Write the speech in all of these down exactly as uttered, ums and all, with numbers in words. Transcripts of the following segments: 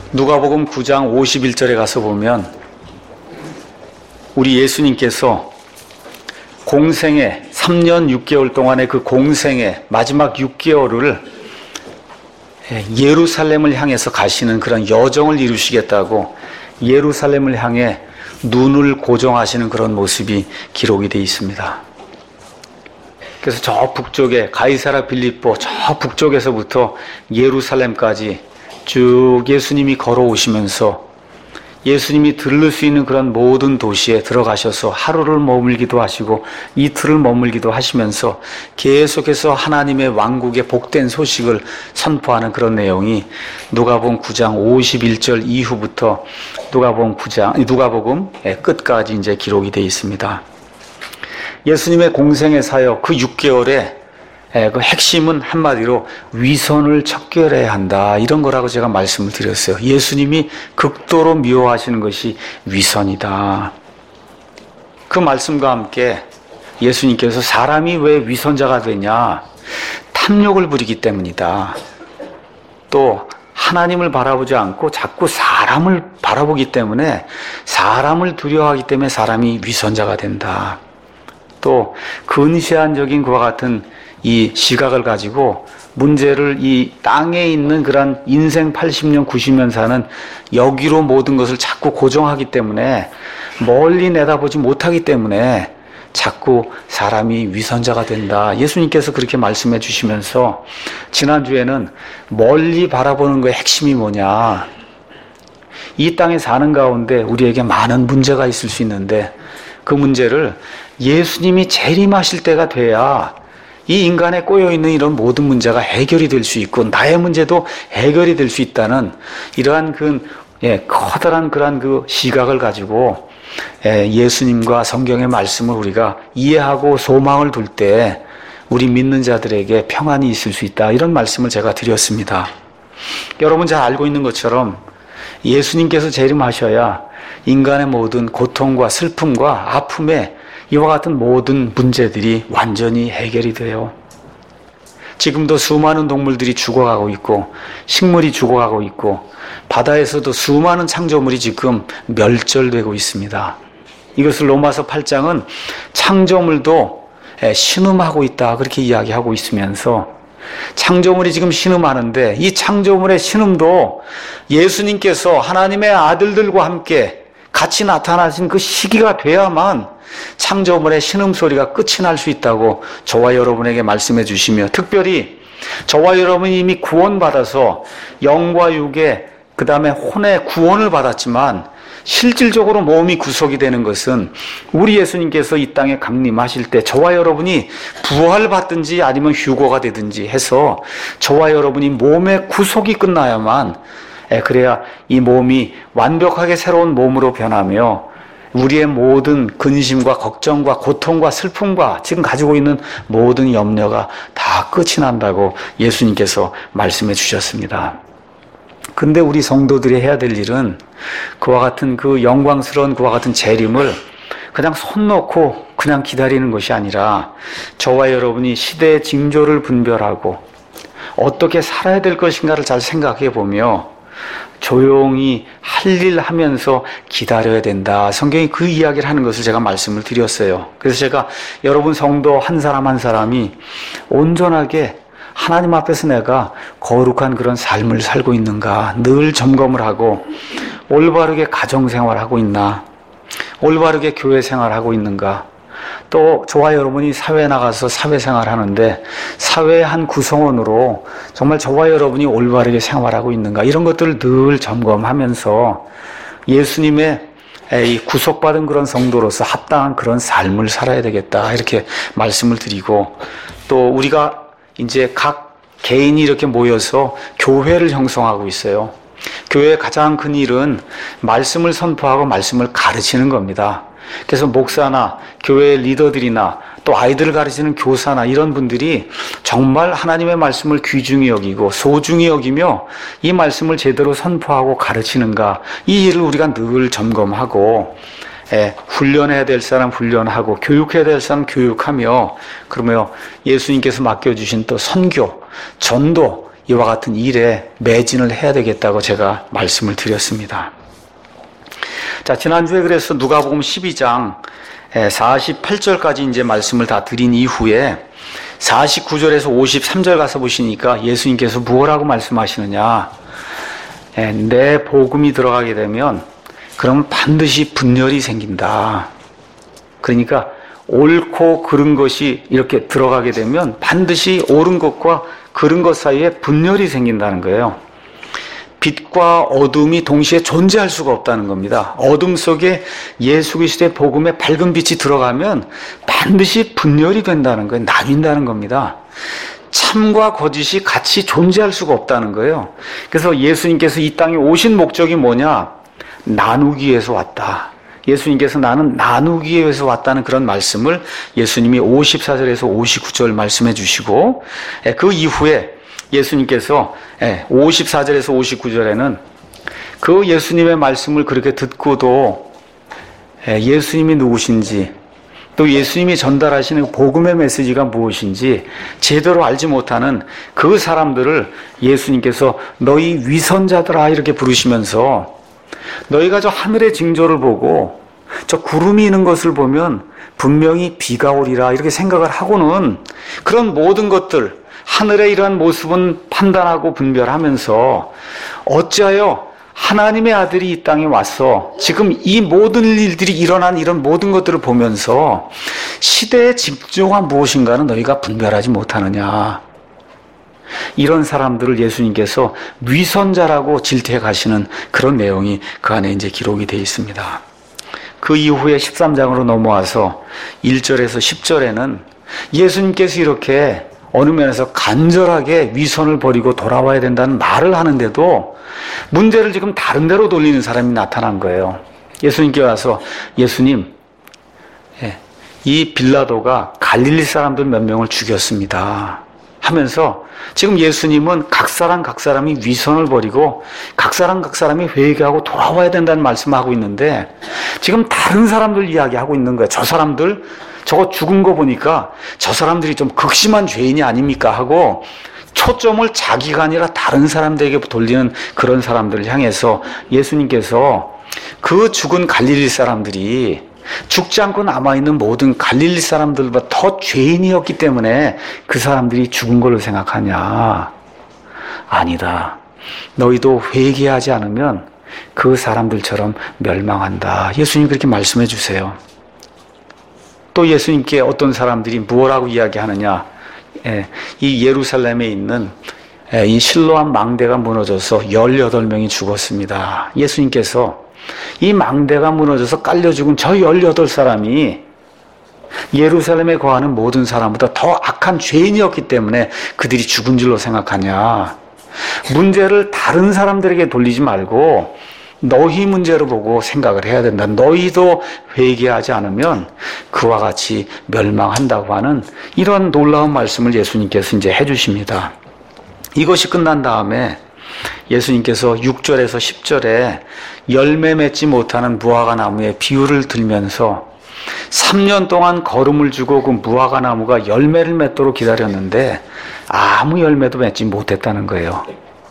누가복음 구 장 오십일 절에 가서 보면 우리 예수님께서 공생의 삼 년 육 개월 동안의 그 공생의 마지막 육 개월을 예루살렘을 향해서 가시는 그런 여정을 이루시겠다고 예루살렘을 향해 눈을 고정하시는 그런 모습이 기록이 되어 있습니다. 그래서 저 북쪽에 가이사라 빌립보 저 북쪽에서부터 예루살렘까지 쭉 예수님이 걸어오시면서 예수님이 들를 수 있는 그런 모든 도시에 들어가셔서 하루를 머물기도 하시고 이틀을 머물기도 하시면서 계속해서 하나님의 왕국의 복된 소식을 선포하는 그런 내용이 누가복음 구 장 오십일 절 이후부터 누가복음 구 장 누가복음의 끝까지 이제 기록이 되어 있습니다. 예수님의 공생의 사역 그 육 개월에 그 핵심은 한마디로 위선을 척결해야 한다 이런 거라고 제가 말씀을 드렸어요. 예수님이 극도로 미워하시는 것이 위선이다. 그 말씀과 함께 예수님께서 사람이 왜 위선자가 되냐? 탐욕을 부리기 때문이다. 또 하나님을 바라보지 않고 자꾸 사람을 바라보기 때문에 사람을 두려워하기 때문에 사람이 위선자가 된다. 또 근시안적인 그와 같은 이 시각을 가지고 문제를 이 땅에 있는 그런 인생 팔십 년 구십 년 사는 여기로 모든 것을 자꾸 고정하기 때문에 멀리 내다보지 못하기 때문에 자꾸 사람이 위선자가 된다. 예수님께서 그렇게 말씀해 주시면서 지난주에는 멀리 바라보는 거의 핵심이 뭐냐? 이 땅에 사는 가운데 우리에게 많은 문제가 있을 수 있는데 그 문제를 예수님이 재림하실 때가 돼야 이 인간에 꼬여있는 이런 모든 문제가 해결이 될 수 있고 나의 문제도 해결이 될 수 있다는 이러한 그 예, 커다란 그러한 그 시각을 가지고 예, 예수님과 성경의 말씀을 우리가 이해하고 소망을 둘 때 우리 믿는 자들에게 평안이 있을 수 있다. 이런 말씀을 제가 드렸습니다. 여러분 잘 알고 있는 것처럼 예수님께서 재림하셔야 인간의 모든 고통과 슬픔과 아픔에 이와 같은 모든 문제들이 완전히 해결이 돼요. 지금도 수많은 동물들이 죽어가고 있고 식물이 죽어가고 있고 바다에서도 수많은 창조물이 지금 멸절되고 있습니다. 이것을 로마서 팔 장은 창조물도 신음하고 있다 그렇게 이야기하고 있으면서 창조물이 지금 신음하는데 이 창조물의 신음도 예수님께서 하나님의 아들들과 함께 같이 나타나신 그 시기가 돼야만 창조물의 신음소리가 끝이 날 수 있다고 저와 여러분에게 말씀해 주시며 특별히 저와 여러분이 이미 구원받아서 영과 육의 그 다음에 혼의 구원을 받았지만 실질적으로 몸이 구속이 되는 것은 우리 예수님께서 이 땅에 강림하실 때 저와 여러분이 부활받든지 아니면 휴거가 되든지 해서 저와 여러분이 몸의 구속이 끝나야만 그래야 이 몸이 완벽하게 새로운 몸으로 변하며 우리의 모든 근심과 걱정과 고통과 슬픔과 지금 가지고 있는 모든 염려가 다 끝이 난다고 예수님께서 말씀해 주셨습니다. 근데 우리 성도들이 해야 될 일은 그와 같은 그 영광스러운 그와 같은 재림을 그냥 손 놓고 그냥 기다리는 것이 아니라 저와 여러분이 시대의 징조를 분별하고 어떻게 살아야 될 것인가를 잘 생각해 보며 조용히 할 일 하면서 기다려야 된다. 성경이 그 이야기를 하는 것을 제가 말씀을 드렸어요. 그래서 제가 여러분 성도 한 사람 한 사람이 온전하게 하나님 앞에서 내가 거룩한 그런 삶을 살고 있는가 늘 점검을 하고 올바르게 가정생활하고 있나 올바르게 교회생활하고 있는가 또 저와 여러분이 사회에 나가서 사회생활하는데 사회의 한 구성원으로 정말 저와 여러분이 올바르게 생활하고 있는가 이런 것들을 늘 점검하면서 예수님의 이 구속받은 그런 성도로서 합당한 그런 삶을 살아야 되겠다 이렇게 말씀을 드리고 또 우리가 이제 각 개인이 이렇게 모여서 교회를 형성하고 있어요. 교회의 가장 큰 일은 말씀을 선포하고 말씀을 가르치는 겁니다. 그래서 목사나 교회의 리더들이나 또 아이들을 가르치는 교사나 이런 분들이 정말 하나님의 말씀을 귀중히 여기고 소중히 여기며 이 말씀을 제대로 선포하고 가르치는가 이 일을 우리가 늘 점검하고 예, 훈련해야 될 사람 훈련하고 교육해야 될 사람 교육하며 그러며 예수님께서 맡겨주신 또 선교, 전도 이와 같은 일에 매진을 해야 되겠다고 제가 말씀을 드렸습니다. 자, 지난주에 그래서 누가복음 십이 장 사십팔 절까지 이제 말씀을 다 드린 이후에 사십구 절에서 오십삼 절 가서 보시니까 예수님께서 무엇라고 말씀하시느냐. 내 복음이 들어가게 되면 그러면 반드시 분열이 생긴다. 그러니까 옳고 그른 것이 이렇게 들어가게 되면 반드시 옳은 것과 그른 것 사이에 분열이 생긴다는 거예요. 빛과 어둠이 동시에 존재할 수가 없다는 겁니다. 어둠 속에 예수 그리스도의 복음의 밝은 빛이 들어가면 반드시 분열이 된다는 거예요. 나뉜다는 겁니다. 참과 거짓이 같이 존재할 수가 없다는 거예요. 그래서 예수님께서 이 땅에 오신 목적이 뭐냐? 나누기 위해서 왔다. 예수님께서 나는 나누기 위해서 왔다는 그런 말씀을 예수님이 오십사 절에서 오십구 절 말씀해 주시고, 그 이후에 예수님께서 오십사 절에서 오십구 절에는 그 예수님의 말씀을 그렇게 듣고도 예수님이 누구신지, 또 예수님이 전달하시는 복음의 메시지가 무엇인지 제대로 알지 못하는 그 사람들을 예수님께서 너희 위선자들아 이렇게 부르시면서, 너희가 저 하늘의 징조를 보고 저 구름이 있는 것을 보면 분명히 비가 오리라 이렇게 생각을 하고는 그런 모든 것들, 하늘의 이러한 모습은 판단하고 분별하면서 어찌하여 하나님의 아들이 이 땅에 와서 지금 이 모든 일들이 일어난 이런 모든 것들을 보면서 시대의 징조가 무엇인가는 너희가 분별하지 못하느냐. 이런 사람들을 예수님께서 위선자라고 질투해 가시는 그런 내용이 그 안에 이제 기록이 되어 있습니다. 그 이후에 십삼 장으로 넘어와서 일 절에서 십 절에는 예수님께서 이렇게 어느 면에서 간절하게 위선을 버리고 돌아와야 된다는 말을 하는데도 문제를 지금 다른 데로 돌리는 사람이 나타난 거예요. 예수님께 와서, 예수님, 이 빌라도가 갈릴리 사람들 몇 명을 죽였습니다 하면서 지금 예수님은 각 사람 각 사람이 위선을 버리고 각 사람 각 사람이 회개하고 돌아와야 된다는 말씀을 하고 있는데 지금 다른 사람들 이야기하고 있는 거예요. 저 사람들 저거 죽은 거 보니까 저 사람들이 좀 극심한 죄인이 아닙니까 하고 초점을 자기가 아니라 다른 사람들에게 돌리는 그런 사람들을 향해서 예수님께서 그 죽은 갈릴리 사람들이 죽지 않고 남아있는 모든 갈릴리 사람들보다 더 죄인이었기 때문에 그 사람들이 죽은 걸로 생각하냐? 아니다. 너희도 회개하지 않으면 그 사람들처럼 멸망한다. 예수님 그렇게 말씀해 주세요. 또 예수님께 어떤 사람들이 무엇라고 이야기하느냐? 예, 이 예루살렘에 있는 예, 이 실로암 망대가 무너져서 열여덟 명이 죽었습니다. 예수님께서 이 망대가 무너져서 깔려 죽은 저 열여덟 사람이 예루살렘에 거하는 모든 사람보다 더 악한 죄인이었기 때문에 그들이 죽은 줄로 생각하냐? 문제를 다른 사람들에게 돌리지 말고 너희 문제로 보고 생각을 해야 된다. 너희도 회개하지 않으면 그와 같이 멸망한다고 하는 이런 놀라운 말씀을 예수님께서 이제 해주십니다. 이것이 끝난 다음에 예수님께서 육 절에서 십 절에 열매 맺지 못하는 무화과 나무의 비유를 들면서 삼 년 동안 거름을 주고 그 무화과 나무가 열매를 맺도록 기다렸는데 아무 열매도 맺지 못했다는 거예요.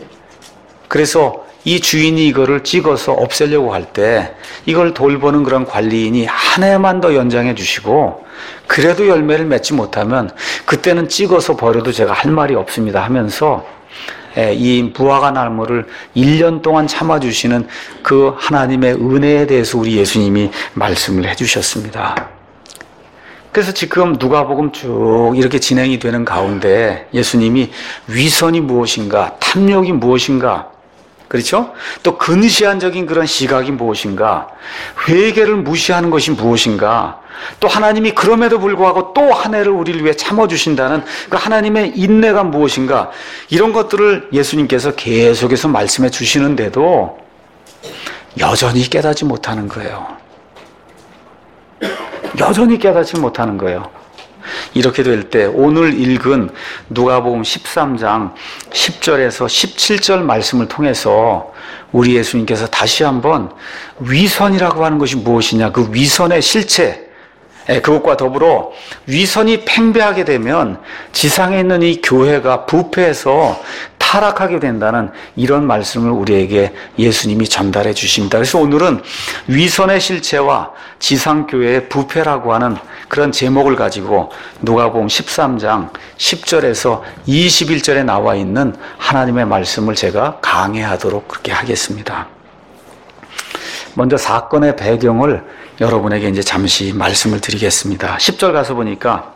그래서 이 주인이 이거를 찍어서 없애려고 할 때 이걸 돌보는 그런 관리인이 한 해만 더 연장해 주시고 그래도 열매를 맺지 못하면 그때는 찍어서 버려도 제가 할 말이 없습니다 하면서 이 무화과 나무를 일 년 동안 참아주시는 그 하나님의 은혜에 대해서 우리 예수님이 말씀을 해주셨습니다. 그래서 지금 누가복음 쭉 이렇게 진행이 되는 가운데 예수님이 위선이 무엇인가, 탐욕이 무엇인가, 그렇죠? 또 근시안적인 그런 시각이 무엇인가, 회개를 무시하는 것이 무엇인가, 또 하나님이 그럼에도 불구하고 또 한 해를 우리를 위해 참아주신다는 그 하나님의 인내가 무엇인가, 이런 것들을 예수님께서 계속해서 말씀해 주시는데도 여전히 깨닫지 못하는 거예요. 여전히 깨닫지 못하는 거예요. 이렇게 될 때 오늘 읽은 누가복음 십삼 장 십 절에서 십칠 절 말씀을 통해서 우리 예수님께서 다시 한번 위선이라고 하는 것이 무엇이냐, 그 위선의 실체, 그것과 더불어 위선이 팽배하게 되면 지상에 있는 이 교회가 부패해서 타락하게 된다는 이런 말씀을 우리에게 예수님이 전달해 주십니다. 그래서 오늘은 위선의 실체와 지상교회의 부패라고 하는 그런 제목을 가지고 누가복음 십삼 장 십 절에서 이십일 절에 나와 있는 하나님의 말씀을 제가 강해하도록 그렇게 하겠습니다. 먼저 사건의 배경을 여러분에게 이제 잠시 말씀을 드리겠습니다. 십 절 가서 보니까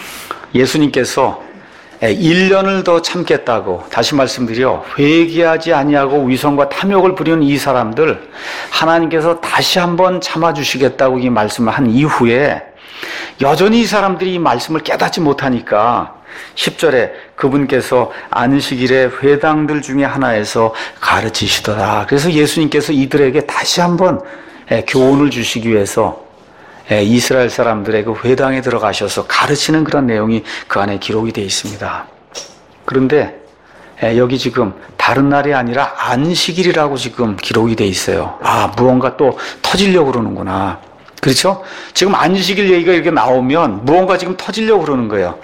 예수님께서 일 년을 더 참겠다고, 다시 말씀드려 회개하지 아니하고 위선과 탐욕을 부리는 이 사람들 하나님께서 다시 한번 참아주시겠다고 이 말씀을 한 이후에 여전히 이 사람들이 이 말씀을 깨닫지 못하니까 십 절에 그분께서 안식일에 회당들 중에 하나에서 가르치시더라. 그래서 예수님께서 이들에게 다시 한번 교훈을 주시기 위해서 이스라엘 사람들의 그 회당에 들어가셔서 가르치는 그런 내용이 그 안에 기록이 되어 있습니다. 그런데 여기 지금 다른 날이 아니라 안식일이라고 지금 기록이 되어 있어요. 아, 무언가 또 터지려고 그러는구나. 그렇죠? 지금 안식일 얘기가 이렇게 나오면 무언가 지금 터지려고 그러는 거예요.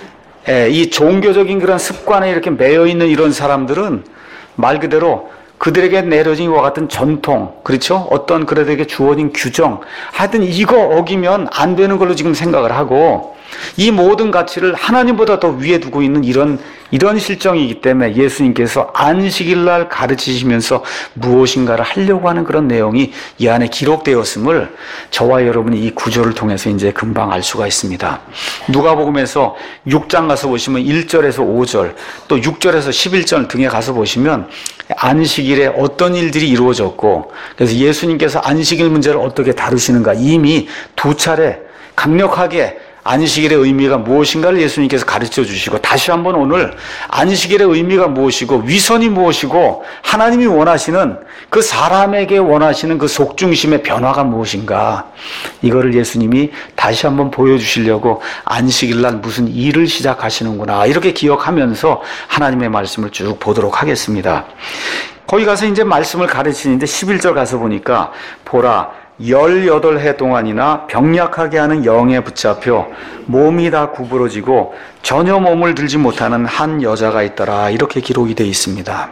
이 종교적인 그런 습관에 이렇게 매여 있는 이런 사람들은 말 그대로 그들에게 내려진 이와 같은 전통, 그렇죠? 어떤 그들에게 주어진 규정, 하여튼 이거 어기면 안 되는 걸로 지금 생각을 하고 이 모든 가치를 하나님보다 더 위에 두고 있는 이런 이런 실정이기 때문에 예수님께서 안식일날 가르치시면서 무엇인가를 하려고 하는 그런 내용이 이 안에 기록되었음을 저와 여러분이 이 구조를 통해서 이제 금방 알 수가 있습니다. 누가복음에서 육 장 가서 보시면 일 절에서 오 절, 또 육 절에서 십일 절 등에 가서 보시면 안식일에 어떤 일들이 이루어졌고, 그래서 예수님께서 안식일 문제를 어떻게 다루시는가 이미 두 차례 강력하게 안식일의 의미가 무엇인가를 예수님께서 가르쳐 주시고, 다시 한번 오늘 안식일의 의미가 무엇이고 위선이 무엇이고 하나님이 원하시는 그 사람에게 원하시는 그 속중심의 변화가 무엇인가, 이거를 예수님이 다시 한번 보여주시려고 안식일날 무슨 일을 시작하시는구나 이렇게 기억하면서 하나님의 말씀을 쭉 보도록 하겠습니다. 거기 가서 이제 말씀을 가르치는데 십일 절 가서 보니까 보라 열여덟 해 동안이나 병약하게 하는 영에 붙잡혀 몸이 다 구부러지고 전혀 몸을 들지 못하는 한 여자가 있더라 이렇게 기록이 되어 있습니다.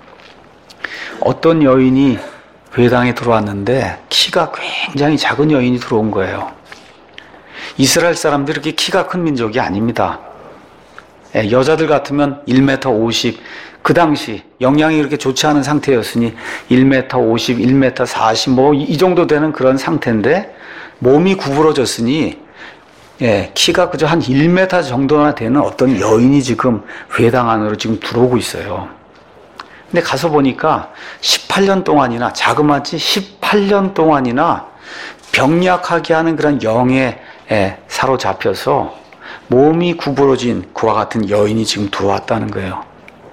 어떤 여인이 회당에 들어왔는데 키가 굉장히 작은 여인이 들어온 거예요. 이스라엘 사람들이 이렇게 키가 큰 민족이 아닙니다. 여자들 같으면 일 미터 오십, 그 당시 영양이 그렇게 좋지 않은 상태였으니 일 미터 오십, 일 미터 사십 뭐 이 정도 되는 그런 상태인데 몸이 구부러졌으니 예, 키가 그저 한 일 미터 정도나 되는 어떤 여인이 지금 회당 안으로 지금 들어오고 있어요. 근데 가서 보니까 십팔 년 동안이나, 자그마치 십팔 년 동안이나 병약하게 하는 그런 영에 예, 사로잡혀서 몸이 구부러진 그와 같은 여인이 지금 들어왔다는 거예요.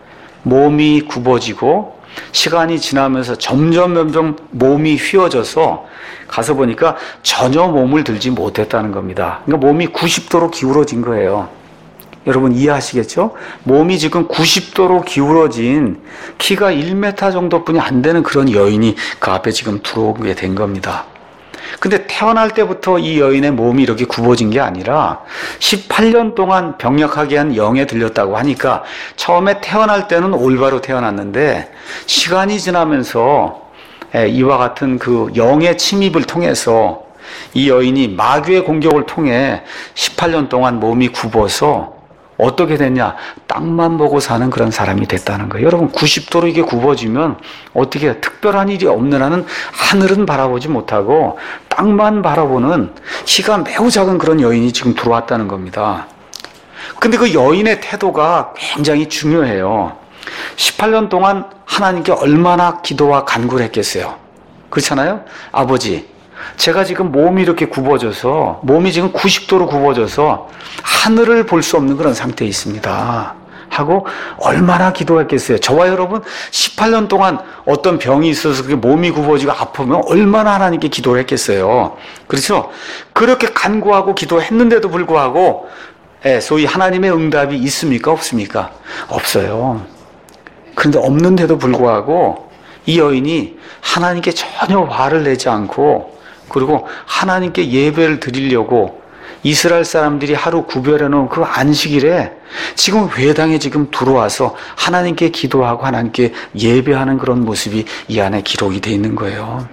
몸이 굽어지고 시간이 지나면서 점점 점점 몸이 휘어져서 가서 보니까 전혀 몸을 들지 못했다는 겁니다. 그러니까 몸이 구십 도로 기울어진 거예요. 여러분 이해하시겠죠? 몸이 지금 구십 도로 기울어진 키가 일 미터 정도뿐이 안 되는 그런 여인이 그 앞에 지금 들어오게 된 겁니다. 근데 태어날 때부터 이 여인의 몸이 이렇게 굽어진 게 아니라 십팔 년 동안 병약하게 한 영에 들렸다고 하니까 처음에 태어날 때는 올바로 태어났는데 시간이 지나면서 이와 같은 그 영의 침입을 통해서 이 여인이 마귀의 공격을 통해 십팔 년 동안 몸이 굽어서 어떻게 됐냐? 땅만 보고 사는 그런 사람이 됐다는 거예요. 여러분 구십 도로 이게 굽어지면 어떻게 특별한 일이 없는 한은 하늘은 바라보지 못하고 땅만 바라보는 키가 매우 작은 그런 여인이 지금 들어왔다는 겁니다. 근데 그 여인의 태도가 굉장히 중요해요. 십팔 년 동안 하나님께 얼마나 기도와 간구를 했겠어요. 그렇잖아요? 아버지, 제가 지금 몸이 이렇게 굽어져서, 몸이 지금 구십 도로 굽어져서 하늘을 볼 수 없는 그런 상태에 있습니다 하고 얼마나 기도했겠어요. 저와 여러분 십팔 년 동안 어떤 병이 있어서 그게 몸이 굽어지고 아프면 얼마나 하나님께 기도를 했겠어요. 그렇죠? 그렇게 간구하고 기도했는데도 불구하고 소위 하나님의 응답이 있습니까? 없습니까? 없어요. 그런데 없는데도 불구하고 이 여인이 하나님께 전혀 화를 내지 않고, 그리고 하나님께 예배를 드리려고 이스라엘 사람들이 하루 구별해 놓은 그 안식일에 지금 회당에 지금 들어와서 하나님께 기도하고 하나님께 예배하는 그런 모습이 이 안에 기록이 되어 있는 거예요.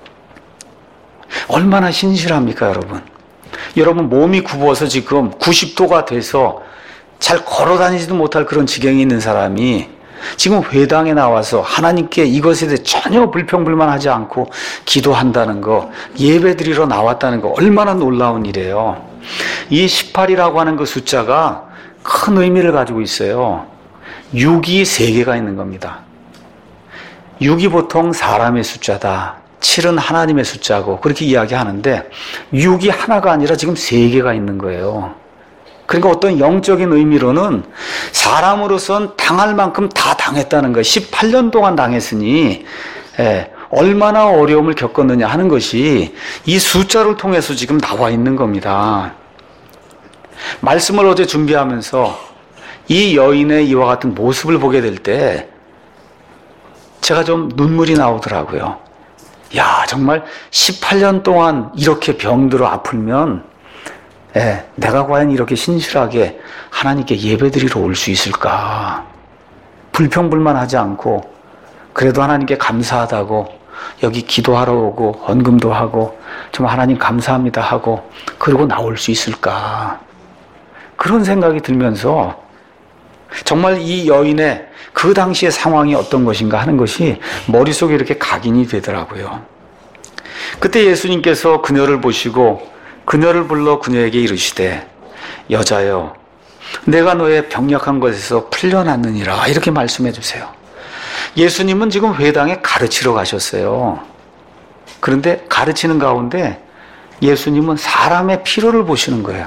얼마나 신실합니까, 여러분? 여러분 몸이 굽어서 지금 구십 도가 돼서 잘 걸어 다니지도 못할 그런 지경에 있는 사람이 지금 회당에 나와서 하나님께 이것에 대해 전혀 불평불만하지 않고 기도한다는 거, 예배드리러 나왔다는 거 얼마나 놀라운 일이에요. 이 십팔이라고 하는 그 숫자가 큰 의미를 가지고 있어요. 육이 세 개가 있는 겁니다. 육이 보통 사람의 숫자다. 칠은 하나님의 숫자고 그렇게 이야기하는데 육이 하나가 아니라 지금 세 개가 있는 거예요. 그러니까 어떤 영적인 의미로는 사람으로선 당할 만큼 다 당했다는 거예요. 십팔 년 동안 당했으니 예, 얼마나 어려움을 겪었느냐 하는 것이 이 숫자를 통해서 지금 나와 있는 겁니다. 말씀을 어제 준비하면서 이 여인의 이와 같은 모습을 보게 될 때 제가 좀 눈물이 나오더라고요. 야, 정말 십팔 년 동안 이렇게 병들어 아프면 예, 내가 과연 이렇게 신실하게 하나님께 예배드리러 올 수 있을까? 불평불만하지 않고 그래도 하나님께 감사하다고 여기 기도하러 오고 헌금도 하고 좀 하나님 감사합니다 하고 그러고 나올 수 있을까? 그런 생각이 들면서 정말 이 여인의 그 당시의 상황이 어떤 것인가 하는 것이 머릿속에 이렇게 각인이 되더라고요. 그때 예수님께서 그녀를 보시고 그녀를 불러 그녀에게 이르시되 여자여 내가 너의 병약한 것에서 풀려났느니라 이렇게 말씀해 주세요. 예수님은 지금 회당에 가르치러 가셨어요. 그런데 가르치는 가운데 예수님은 사람의 피로를 보시는 거예요.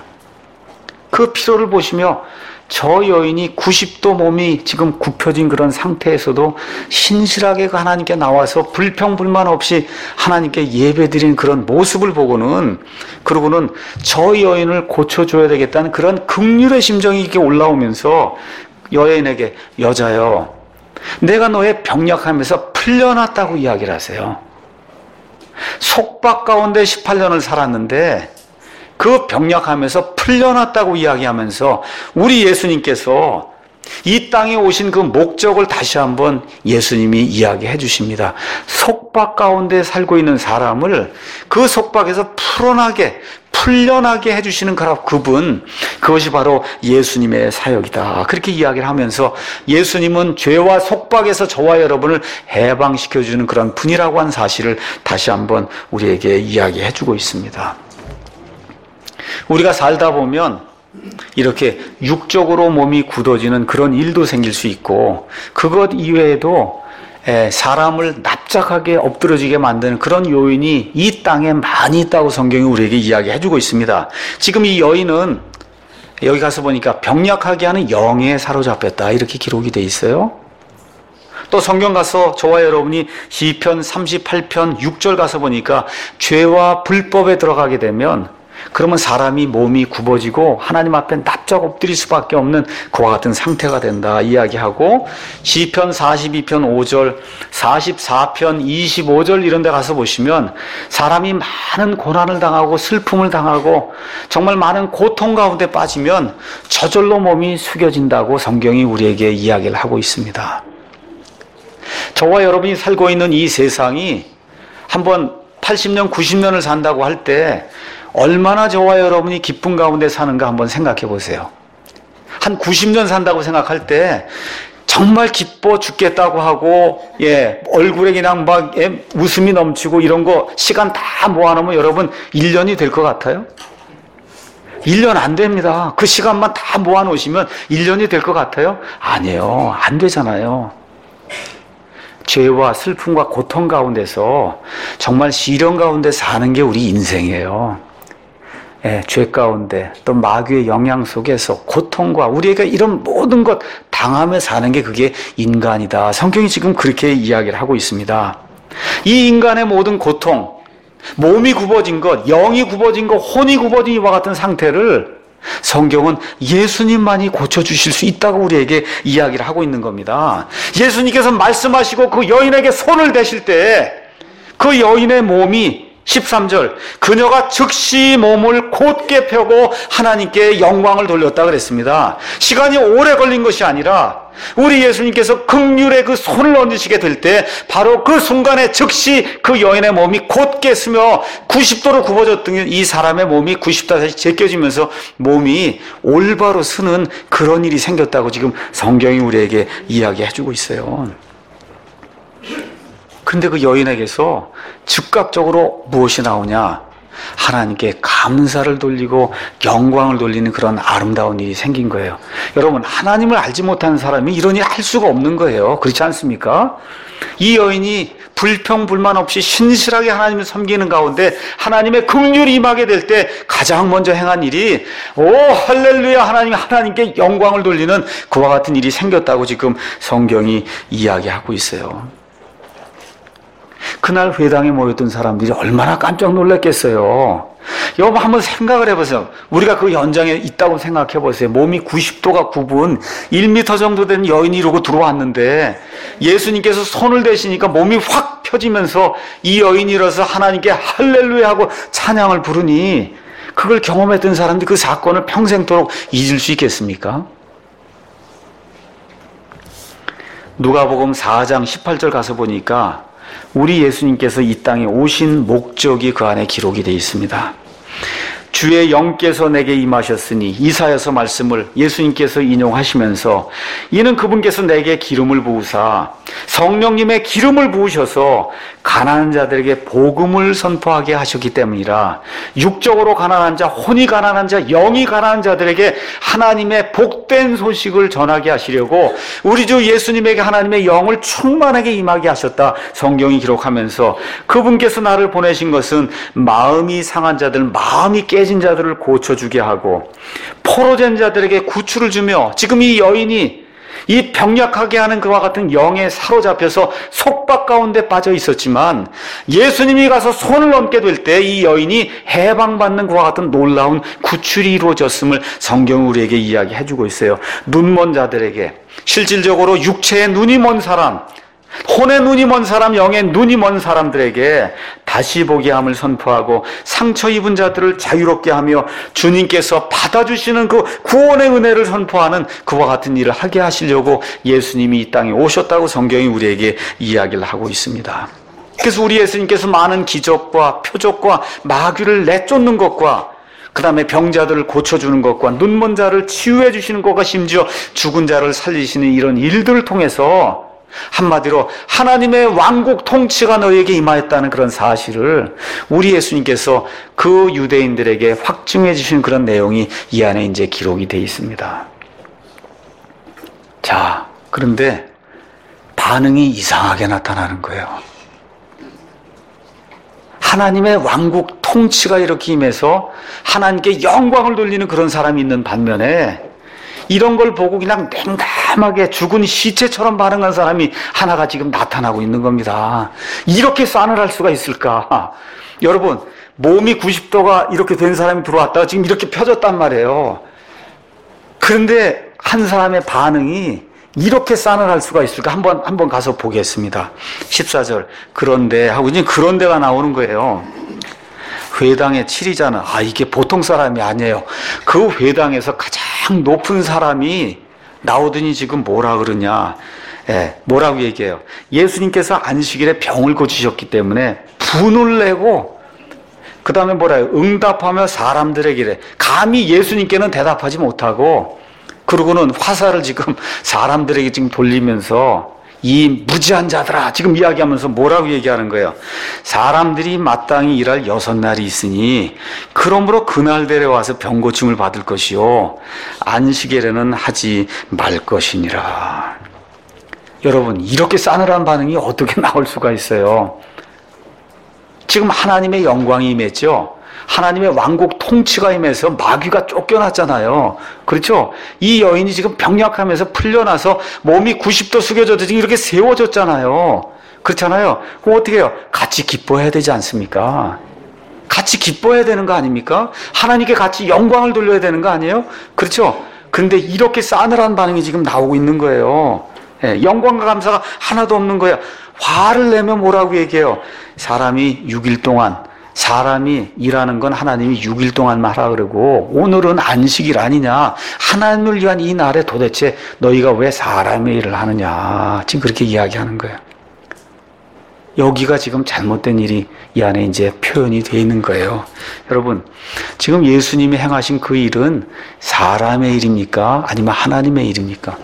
그 피로를 보시며 저 여인이 구십 도 몸이 지금 굽혀진 그런 상태에서도 신실하게 하나님께 나와서 불평불만 없이 하나님께 예배드리는 그런 모습을 보고는 그러고는 저 여인을 고쳐줘야 되겠다는 그런 긍휼의 심정이 이렇게 올라오면서 여인에게 여자여 내가 너의 병약함에서 풀려났다고 이야기를 하세요. 속박 가운데 십팔 년을 살았는데 그 병약함에서 풀려났다고 이야기하면서 우리 예수님께서 이 땅에 오신 그 목적을 다시 한번 예수님이 이야기해 주십니다. 속박 가운데 살고 있는 사람을 그 속박에서 풀어나게 풀려나게 해주시는 그분, 그것이 바로 예수님의 사역이다. 그렇게 이야기를 하면서 예수님은 죄와 속박에서 저와 여러분을 해방시켜주는 그런 분이라고 하는 사실을 다시 한번 우리에게 이야기해 주고 있습니다. 우리가 살다 보면 이렇게 육적으로 몸이 굳어지는 그런 일도 생길 수 있고 그것 이외에도 사람을 납작하게 엎드러지게 만드는 그런 요인이 이 땅에 많이 있다고 성경이 우리에게 이야기해주고 있습니다. 지금 이 여인은 여기 가서 보니까 병약하게 하는 영에 사로잡혔다 이렇게 기록이 돼 있어요. 또 성경 가서 저와 여러분이 시편 삼십팔 편 육 절 가서 보니까 죄와 불법에 들어가게 되면 그러면 사람이 몸이 굽어지고 하나님 앞에 납작 엎드릴 수밖에 없는 그와 같은 상태가 된다 이야기하고 시편 사십이 편 오 절, 사십사 편 이십오 절 이런 데 가서 보시면 사람이 많은 고난을 당하고 슬픔을 당하고 정말 많은 고통 가운데 빠지면 저절로 몸이 숙여진다고 성경이 우리에게 이야기를 하고 있습니다. 저와 여러분이 살고 있는 이 세상이 한번 팔십 년, 구십 년을 산다고 할 때 얼마나 저와 여러분이 기쁨 가운데 사는가 한번 생각해 보세요. 한 구십 년 산다고 생각할 때 정말 기뻐 죽겠다고 하고 예 얼굴에 그냥 막 예, 웃음이 넘치고 이런 거 시간 다 모아놓으면 여러분 일 년이 될 것 같아요? 일 년 안 됩니다. 그 시간만 다 모아놓으시면 일 년이 될 것 같아요? 아니에요. 안 되잖아요. 죄와 슬픔과 고통 가운데서 정말 시련 가운데 사는 게 우리 인생이에요. 예, 죄 가운데 또 마귀의 영향 속에서 고통과 우리가 이런 모든 것 당하며 사는 게 그게 인간이다. 성경이 지금 그렇게 이야기를 하고 있습니다. 이 인간의 모든 고통, 몸이 굽어진 것, 영이 굽어진 것, 혼이 굽어진 이와 같은 상태를 성경은 예수님만이 고쳐주실 수 있다고 우리에게 이야기를 하고 있는 겁니다. 예수님께서 말씀하시고 그 여인에게 손을 대실 때 그 여인의 몸이 십삼 절, 그녀가 즉시 몸을 곧게 펴고 하나님께 영광을 돌렸다 그랬습니다. 시간이 오래 걸린 것이 아니라 우리 예수님께서 긍휼의 그 손을 얹으시게 될 때 바로 그 순간에 즉시 그 여인의 몸이 곧게 서며 구십 도로 굽어졌던 이 사람의 몸이 구십 도 다시 제껴지면서 몸이 올바로 서는 그런 일이 생겼다고 지금 성경이 우리에게 이야기해주고 있어요. 근데 그 여인에게서 즉각적으로 무엇이 나오냐? 하나님께 감사를 돌리고 영광을 돌리는 그런 아름다운 일이 생긴 거예요. 여러분, 하나님을 알지 못하는 사람이 이런 일 할 수가 없는 거예요. 그렇지 않습니까? 이 여인이 불평불만 없이 신실하게 하나님을 섬기는 가운데 하나님의 긍휼이 임하게 될 때 가장 먼저 행한 일이 오 할렐루야 하나님 하나님께 영광을 돌리는 그와 같은 일이 생겼다고 지금 성경이 이야기하고 있어요. 그날 회당에 모였던 사람들이 얼마나 깜짝 놀랐겠어요. 여러분 한번 생각을 해보세요. 우리가 그 현장에 있다고 생각해 보세요. 몸이 구십 도가 굽은 일 미터 정도 되는 여인이 이러고 들어왔는데 예수님께서 손을 대시니까 몸이 확 펴지면서 이 여인이 일어서 하나님께 할렐루야 하고 찬양을 부르니 그걸 경험했던 사람들이 그 사건을 평생토록 잊을 수 있겠습니까? 누가복음 사 장 십팔 절 가서 보니까 우리 예수님께서 이 땅에 오신 목적이 그 안에 기록이 되어 있습니다. 주의 영께서 내게 임하셨으니 이사야서 말씀을 예수님께서 인용하시면서 이는 그분께서 내게 기름을 부으사 성령님의 기름을 부으셔서 가난한 자들에게 복음을 선포하게 하셨기 때문이라. 육적으로 가난한 자, 혼이 가난한 자, 영이 가난한 자들에게 하나님의 복된 소식을 전하게 하시려고 우리 주 예수님에게 하나님의 영을 충만하게 임하게 하셨다. 성경이 기록하면서 그분께서 나를 보내신 것은 마음이 상한 자들, 마음이 깨진 자들을 고쳐주게 하고 포로된 자들에게 구출을 주며 지금 이 여인이 이 병약하게 하는 그와 같은 영에 사로잡혀서 속박 가운데 빠져 있었지만 예수님이 가서 손을 얹게 될 때 이 여인이 해방받는 그와 같은 놀라운 구출이 이루어졌음을 성경은 우리에게 이야기해주고 있어요. 눈먼 자들에게, 실질적으로 육체의 눈이 먼 사람, 혼의 눈이 먼 사람, 영의 눈이 먼 사람들에게 다시 보게 함을 선포하고 상처 입은 자들을 자유롭게 하며 주님께서 받아주시는 그 구원의 은혜를 선포하는 그와 같은 일을 하게 하시려고 예수님이 이 땅에 오셨다고 성경이 우리에게 이야기를 하고 있습니다. 그래서 우리 예수님께서 많은 기적과 표적과 마귀를 내쫓는 것과 그 다음에 병자들을 고쳐주는 것과 눈먼 자를 치유해 주시는 것과 심지어 죽은 자를 살리시는 이런 일들을 통해서 한마디로 하나님의 왕국 통치가 너에게 임하였다는 그런 사실을 우리 예수님께서 그 유대인들에게 확증해 주신 그런 내용이 이 안에 이제 기록이 되어 있습니다. 자, 그런데 반응이 이상하게 나타나는 거예요. 하나님의 왕국 통치가 이렇게 임해서 하나님께 영광을 돌리는 그런 사람이 있는 반면에 이런 걸 보고 그냥 냉담하게 죽은 시체처럼 반응한 사람이 하나가 지금 나타나고 있는 겁니다. 이렇게 싸늘할 수가 있을까? 여러분, 몸이 구십 도가 이렇게 된 사람이 들어왔다가 지금 이렇게 펴졌단 말이에요. 그런데 한 사람의 반응이 이렇게 싸늘할 수가 있을까? 한번, 한번 가서 보겠습니다. 십사 절. 그런데 하고 이제 그런데가 나오는 거예요. 회당의 칠이자는 아 이게 보통 사람이 아니에요. 그 회당에서 가장 높은 사람이 나오더니 지금 뭐라 그러냐. 예, 뭐라고 얘기해요. 예수님께서 안식일에 병을 고치셨기 때문에 분을 내고 그 다음에 뭐라 해요. 응답하며 사람들에게 감히 예수님께는 대답하지 못하고 그러고는 화살을 지금 사람들에게 지금 돌리면서 이 무지한 자들아 지금 이야기하면서 뭐라고 얘기하는 거예요? 사람들이 마땅히 일할 여섯 날이 있으니 그러므로 그날 데려와서 병고침을 받을 것이요 안식일에는 하지 말 것이니라. 여러분 이렇게 싸늘한 반응이 어떻게 나올 수가 있어요? 지금 하나님의 영광이 임했죠. 하나님의 왕국 통치가 임해서 마귀가 쫓겨났잖아요. 그렇죠? 이 여인이 지금 병약하면서 풀려나서 몸이 구십 도 숙여져도 지금 이렇게 세워졌잖아요. 그렇잖아요. 그럼 어떻게 해요? 같이 기뻐해야 되지 않습니까? 같이 기뻐해야 되는 거 아닙니까? 하나님께 같이 영광을 돌려야 되는 거 아니에요? 그렇죠? 근데 이렇게 싸늘한 반응이 지금 나오고 있는 거예요. 예, 영광과 감사가 하나도 없는 거예요. 화를 내면 뭐라고 얘기해요? 사람이 육 일 동안 사람이 일하는 건 하나님이 육 일 동안만 하라 그러고 오늘은 안식일 아니냐. 하나님을 위한 이 날에 도대체 너희가 왜 사람의 일을 하느냐. 지금 그렇게 이야기하는 거예요. 여기가 지금 잘못된 일이 이 안에 이제 표현이 되어 있는 거예요. 여러분, 지금 예수님이 행하신 그 일은 사람의 일입니까? 아니면 하나님의 일입니까?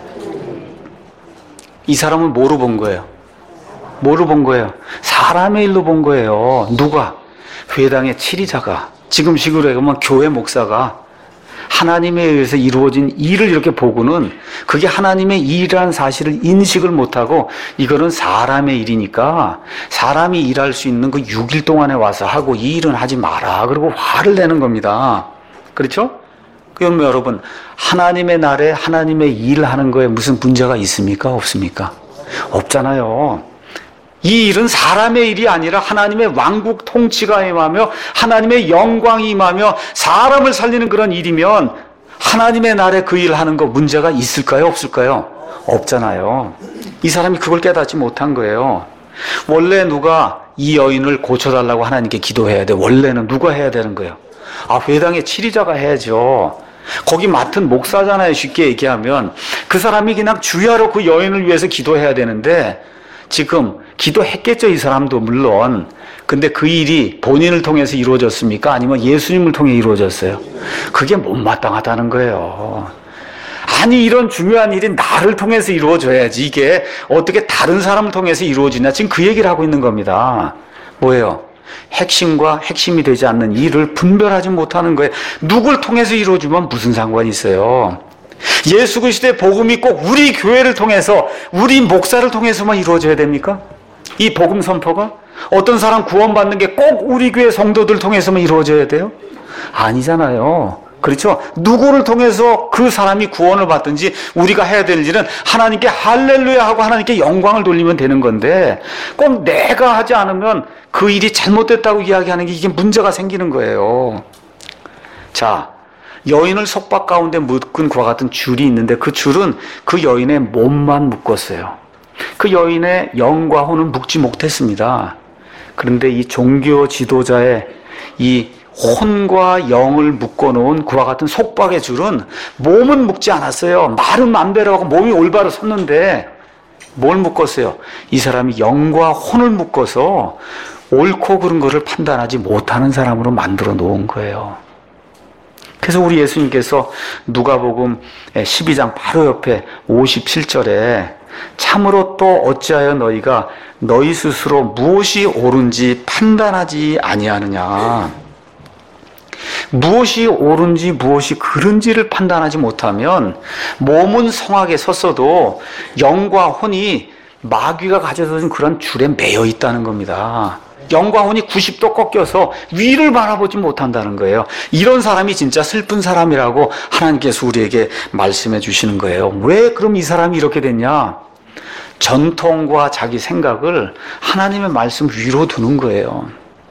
이 사람은 뭐로 본 거예요? 뭐로 본 거예요? 사람의 일로 본 거예요. 누가? 회당의 치리자가, 지금 식으로 보면 교회 목사가 하나님에 의해서 이루어진 일을 이렇게 보고는 그게 하나님의 일이라는 사실을 인식을 못하고 이거는 사람의 일이니까 사람이 일할 수 있는 그 육 일 동안에 와서 하고 이 일은 하지 마라. 그리고 화를 내는 겁니다. 그렇죠? 그럼 여러분, 하나님의 날에 하나님의 일을 하는 거에 무슨 문제가 있습니까? 없습니까? 없잖아요. 이 일은 사람의 일이 아니라 하나님의 왕국 통치가 임하며 하나님의 영광이 임하며 사람을 살리는 그런 일이면 하나님의 날에 그 일을 하는 거 문제가 있을까요? 없을까요? 없잖아요. 이 사람이 그걸 깨닫지 못한 거예요. 원래 누가 이 여인을 고쳐달라고 하나님께 기도해야 돼. 원래는 누가 해야 되는 거예요? 아, 회당의 치리자가 해야죠. 거기 맡은 목사잖아요. 쉽게 얘기하면 그 사람이 그냥 주야로 그 여인을 위해서 기도해야 되는데 지금 기도했겠죠, 이 사람도 물론. 근데 그 일이 본인을 통해서 이루어졌습니까? 아니면 예수님을 통해 이루어졌어요? 그게 못마땅하다는 거예요. 아니, 이런 중요한 일이 나를 통해서 이루어져야지 이게 어떻게 다른 사람을 통해서 이루어지냐. 지금 그 얘기를 하고 있는 겁니다. 뭐예요? 핵심과 핵심이 되지 않는 일을 분별하지 못하는 거예요. 누굴 통해서 이루어지면 무슨 상관이 있어요? 예수 그리스도의 복음이 꼭 우리 교회를 통해서, 우리 목사를 통해서만 이루어져야 됩니까? 이 복음 선포가? 어떤 사람 구원받는 게 꼭 우리 교회 성도들 통해서만 이루어져야 돼요? 아니잖아요. 그렇죠? 누구를 통해서 그 사람이 구원을 받든지 우리가 해야 될 일은 하나님께 할렐루야 하고 하나님께 영광을 돌리면 되는 건데 꼭 내가 하지 않으면 그 일이 잘못됐다고 이야기하는 게 이게 문제가 생기는 거예요. 자, 여인을 속박 가운데 묶은 그와 같은 줄이 있는데 그 줄은 그 여인의 몸만 묶었어요. 그 여인의 영과 혼은 묶지 못했습니다. 그런데 이 종교 지도자의 이 혼과 영을 묶어놓은 그와 같은 속박의 줄은 몸은 묶지 않았어요. 말은 맘대로 하고 몸이 올바로 섰는데 뭘 묶었어요? 이 사람이 영과 혼을 묶어서 옳고 그른 것을 판단하지 못하는 사람으로 만들어 놓은 거예요. 그래서 우리 예수님께서 누가복음 십이 장 바로 옆에 오십칠 절에 참으로 또 어찌하여 너희가 너희 스스로 무엇이 옳은지 판단하지 아니하느냐. 무엇이 옳은지 무엇이 그른지를 판단하지 못하면 몸은 성하게 섰어도 영과 혼이 마귀가 가져다 그런 줄에 매여 있다는 겁니다. 영과 혼이 구십 도 꺾여서 위를 바라보지 못한다는 거예요. 이런 사람이 진짜 슬픈 사람이라고 하나님께서 우리에게 말씀해 주시는 거예요. 왜 그럼 이 사람이 이렇게 됐냐? 전통과 자기 생각을 하나님의 말씀 위로 두는 거예요.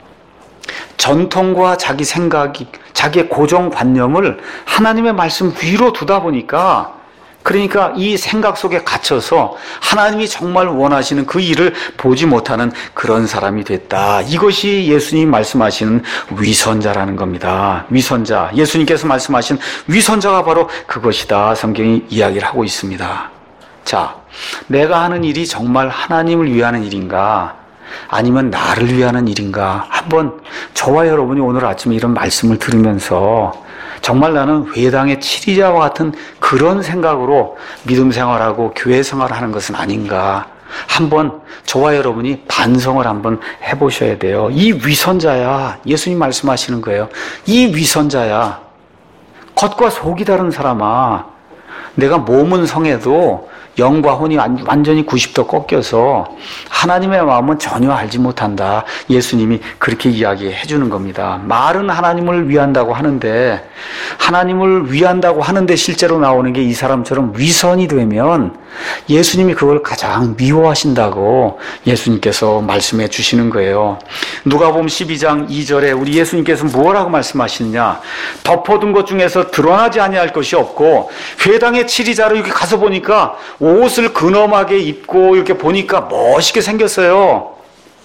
전통과 자기 생각이, 자기의 고정관념을 하나님의 말씀 위로 두다 보니까, 그러니까 이 생각 속에 갇혀서 하나님이 정말 원하시는 그 일을 보지 못하는 그런 사람이 됐다. 이것이 예수님 말씀하시는 위선자라는 겁니다. 위선자. 예수님께서 말씀하신 위선자가 바로 그것이다. 성경이 이야기를 하고 있습니다. 자, 내가 하는 일이 정말 하나님을 위하는 일인가? 아니면 나를 위하는 일인가? 한번 저와 여러분이 오늘 아침에 이런 말씀을 들으면서 정말 나는 회당의 치리자와 같은 그런 생각으로 믿음 생활하고 교회 생활하는 것은 아닌가? 한번 저와 여러분이 반성을 한번 해보셔야 돼요. 이 위선자야. 예수님 말씀하시는 거예요. 이 위선자야. 겉과 속이 다른 사람아. 내가 몸은 성해도 영과 혼이 완전히 구십 도 꺾여서 하나님의 마음은 전혀 알지 못한다. 예수님이 그렇게 이야기해 주는 겁니다. 말은 하나님을 위한다고 하는데 하나님을 위한다고 하는데 실제로 나오는 게 이 사람처럼 위선이 되면 예수님이 그걸 가장 미워하신다고 예수님께서 말씀해 주시는 거예요. 누가복음 십이 장 이 절에 우리 예수님께서 뭐라고 말씀하시느냐? 덮어둔 것 중에서 드러나지 아니할 것이 없고 회당의 치리자로 이렇게 가서 보니까 옷을 근엄하게 입고 이렇게 보니까 멋있게 생겼어요.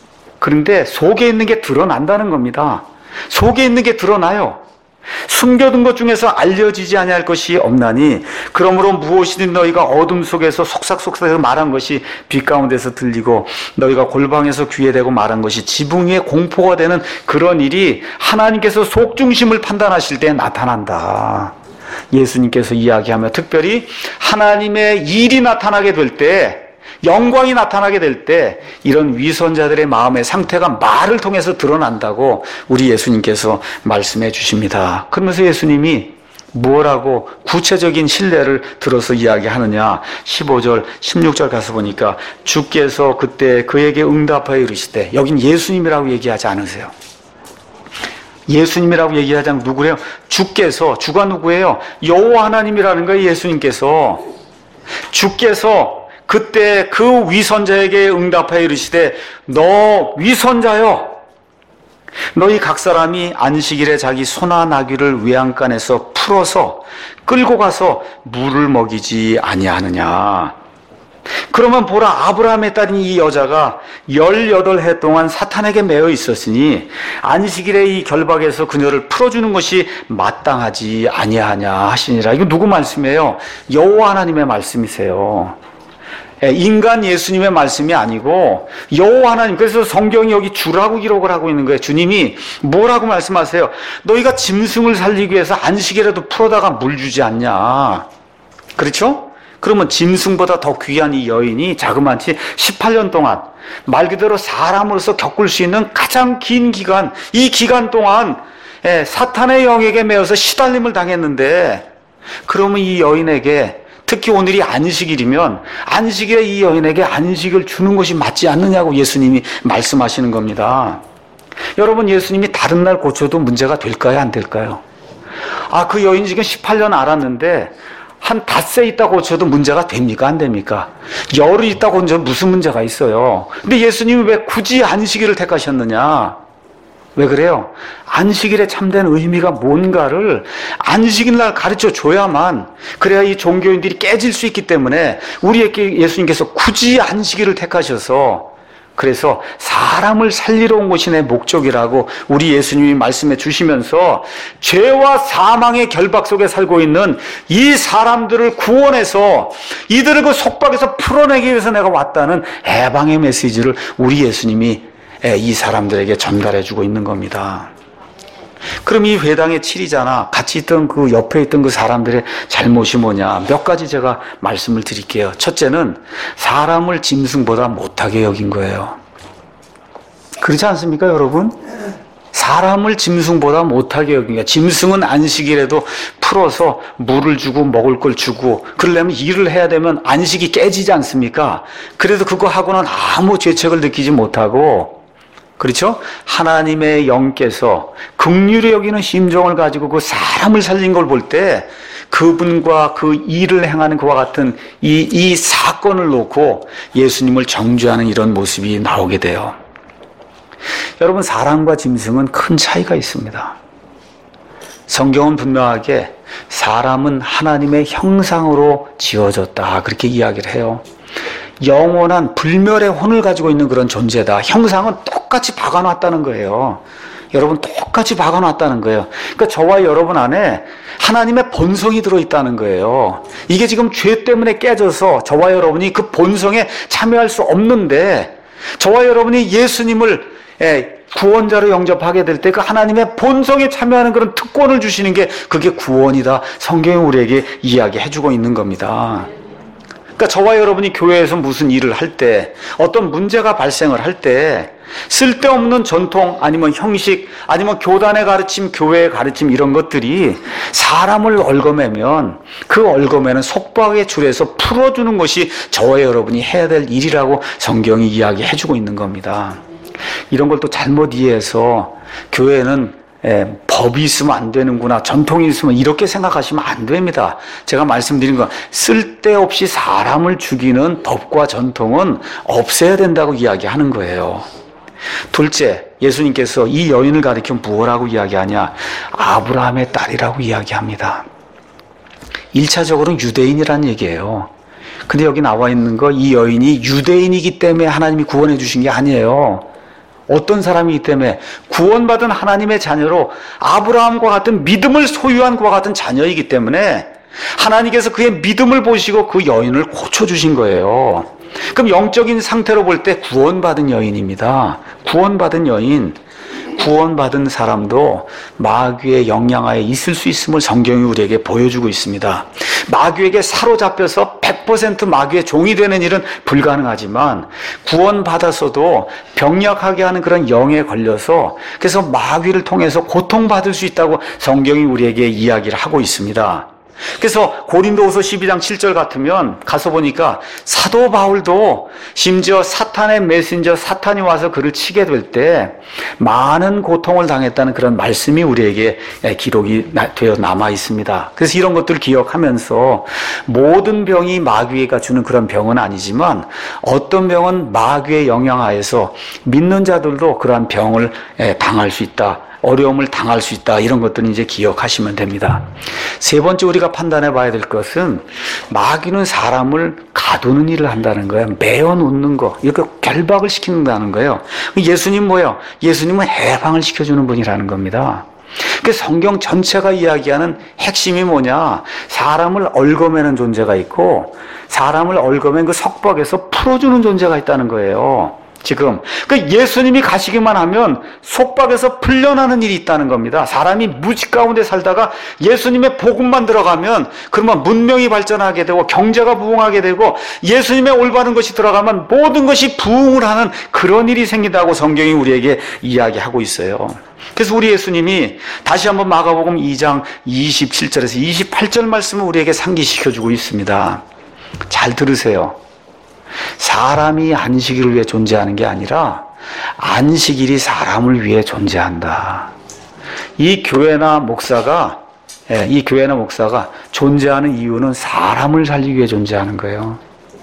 그런데 속에 있는 게 드러난다는 겁니다. 속에 있는 게 드러나요. 숨겨둔 것 중에서 알려지지 아니할 것이 없나니 그러므로 무엇이든 너희가 어둠 속에서 속삭속삭해서 말한 것이 빛 가운데서 들리고 너희가 골방에서 귀에 대고 말한 것이 지붕 위에 공포가 되는 그런 일이 하나님께서 속중심을 판단하실 때 나타난다. 예수님께서 이야기하며 특별히 하나님의 일이 나타나게 될 때, 영광이 나타나게 될 때 이런 위선자들의 마음의 상태가 말을 통해서 드러난다고 우리 예수님께서 말씀해 주십니다. 그러면서 예수님이 뭐라고 구체적인 신뢰를 들어서 이야기하느냐. 십오 절, 십육 절 가서 보니까 주께서 그때 그에게 응답하여 이르시되, 여긴 예수님이라고 얘기하지 않으세요. 예수님이라고 얘기하지 않고 누구래요? 주께서, 주가 누구예요? 여호와 하나님이라는 거예요. 예수님께서. 주께서 그때 그 위선자에게 응답하여 이르시되, 너 위선자여, 너희 각 사람이 안식일에 자기 소나 나귀를 외양간에서 풀어서 끌고 가서 물을 먹이지 아니하느냐. 그러면 보라, 아브라함의 딸인 이 여자가 열여덟 해 동안 사탄에게 매여 있었으니 안식일에 이 결박에서 그녀를 풀어주는 것이 마땅하지 아니하냐 하시니라. 이거 누구 말씀이에요? 여호와 하나님의 말씀이세요. 인간 예수님의 말씀이 아니고 여호와 하나님. 그래서 성경이 여기 주라고 기록을 하고 있는 거예요. 주님이 뭐라고 말씀하세요? 너희가 짐승을 살리기 위해서 안식일에도 풀어다가 물 주지 않냐. 그렇죠? 그러면 짐승보다 더 귀한 이 여인이 자그마치 십팔 년 동안 말 그대로 사람으로서 겪을 수 있는 가장 긴 기간, 이 기간 동안 사탄의 영에게 매여서 시달림을 당했는데, 그러면 이 여인에게, 특히 오늘이 안식일이면 안식일에 이 여인에게 안식을 주는 것이 맞지 않느냐고 예수님이 말씀하시는 겁니다. 여러분, 예수님이 다른 날 고쳐도 문제가 될까요? 안 될까요? 아, 그 여인 지금 십팔 년 알았는데 한 닷새 있다 고쳐도 문제가 됩니까? 안 됩니까? 열흘 있다 고쳐도 무슨 문제가 있어요? 근데 예수님이 왜 굳이 안식일을 택하셨느냐? 왜 그래요? 안식일의 참된 의미가 뭔가를 안식일 날 가르쳐 줘야만, 그래야 이 종교인들이 깨질 수 있기 때문에 우리에게 예수님께서 굳이 안식일을 택하셔서, 그래서 사람을 살리러 온 것이 내 목적이라고 우리 예수님이 말씀해 주시면서 죄와 사망의 결박 속에 살고 있는 이 사람들을 구원해서 이들을 그 속박에서 풀어내기 위해서 내가 왔다는 해방의 메시지를 우리 예수님이 이 사람들에게 전달해 주고 있는 겁니다. 그럼 이 회당의 칠이잖아. 같이 있던 그 옆에 있던 그 사람들의 잘못이 뭐냐. 몇 가지 제가 말씀을 드릴게요. 첫째는 사람을 짐승보다 못하게 여긴 거예요. 그렇지 않습니까, 여러분? 사람을 짐승보다 못하게 여긴 거예요. 짐승은 안식일에도 풀어서 물을 주고 먹을 걸 주고 그러려면 일을 해야 되면 안식이 깨지지 않습니까? 그래도 그거 하고는 아무 죄책을 느끼지 못하고, 그렇죠? 하나님의 영께서 긍휼히 여기는 심정을 가지고 그 사람을 살린 걸 볼 때 그분과 그 일을 행하는 그와 같은 이, 이 사건을 놓고 예수님을 정죄하는 이런 모습이 나오게 돼요. 여러분, 사람과 짐승은 큰 차이가 있습니다. 성경은 분명하게 사람은 하나님의 형상으로 지어졌다, 그렇게 이야기를 해요. 영원한 불멸의 혼을 가지고 있는 그런 존재다. 형상은 똑같이 박아놨다는 거예요. 여러분, 똑같이 박아놨다는 거예요. 그러니까 저와 여러분 안에 하나님의 본성이 들어있다는 거예요. 이게 지금 죄 때문에 깨져서 저와 여러분이 그 본성에 참여할 수 없는데, 저와 여러분이 예수님을 구원자로 영접하게 될 때 그 하나님의 본성에 참여하는 그런 특권을 주시는 게, 그게 구원이다. 성경이 우리에게 이야기해주고 있는 겁니다. 그러니까 저와 여러분이 교회에서 무슨 일을 할 때, 어떤 문제가 발생을 할 때 쓸데없는 전통 아니면 형식 아니면 교단의 가르침, 교회의 가르침, 이런 것들이 사람을 얽어매면 그 얽어매는 속박의 줄에서 풀어주는 것이 저와 여러분이 해야 될 일이라고 성경이 이야기해주고 있는 겁니다. 이런 걸 또 잘못 이해해서 교회는 예, 법이 있으면 안 되는구나, 전통이 있으면, 이렇게 생각하시면 안 됩니다. 제가 말씀드린 건 쓸데없이 사람을 죽이는 법과 전통은 없애야 된다고 이야기하는 거예요. 둘째, 예수님께서 이 여인을 가리켜 뭐라고 이야기하냐? 아브라함의 딸이라고 이야기합니다. 일차적으로는 유대인이라는 얘기예요. 근데 여기 나와 있는 거, 이 여인이 유대인이기 때문에 하나님이 구원해 주신 게 아니에요. 어떤 사람이기 때문에 구원받은 하나님의 자녀로 아브라함과 같은 믿음을 소유한 그와 같은 자녀이기 때문에 하나님께서 그의 믿음을 보시고 그 여인을 고쳐주신 거예요. 그럼 영적인 상태로 볼 때 구원받은 여인입니다. 구원받은 여인, 구원받은 사람도 마귀의 영향하에 있을 수 있음을 성경이 우리에게 보여주고 있습니다. 마귀에게 사로잡혀서 백 퍼센트 마귀의 종이 되는 일은 불가능하지만 구원받았어도 병약하게 하는 그런 영에 걸려서 그래서 마귀를 통해서 고통받을 수 있다고 성경이 우리에게 이야기를 하고 있습니다. 그래서 고린도후서 십이 장 칠 절 같으면 가서 보니까 사도 바울도 심지어 사탄의 메신저 사탄이 와서 그를 치게 될 때 많은 고통을 당했다는 그런 말씀이 우리에게 기록이 되어 남아 있습니다. 그래서 이런 것들을 기억하면서 모든 병이 마귀가 주는 그런 병은 아니지만 어떤 병은 마귀의 영향하에서 믿는 자들도 그러한 병을 당할 수 있다. 어려움을 당할 수 있다. 이런 것들은 이제 기억하시면 됩니다. 세 번째 우리가 판단해 봐야 될 것은 마귀는 사람을 가두는 일을 한다는 거예요. 매어 놓는 거. 이렇게 결박을 시킨다는 거예요. 예수님 뭐예요? 예수님은 해방을 시켜주는 분이라는 겁니다. 그 성경 전체가 이야기하는 핵심이 뭐냐? 사람을 얽어매는 존재가 있고 사람을 얽어맨 그 석박에서 풀어주는 존재가 있다는 거예요. 지금 그 예수님이 가시기만 하면 속박에서 풀려나는 일이 있다는 겁니다. 사람이 무지 가운데 살다가 예수님의 복음만 들어가면 그러면 문명이 발전하게 되고 경제가 부흥하게 되고 예수님의 올바른 것이 들어가면 모든 것이 부흥을 하는 그런 일이 생긴다고 성경이 우리에게 이야기하고 있어요. 그래서 우리 예수님이 다시 한번 마가복음 이 장 이십칠 절에서 이십팔 절 말씀을 우리에게 상기시켜주고 있습니다. 잘 들으세요. 사람이 안식일을 위해 존재하는 게 아니라 안식일이 사람을 위해 존재한다. 이 교회나 목사가 이 교회나 목사가 존재하는 이유는 사람을 살리기 위해 존재하는 거예요.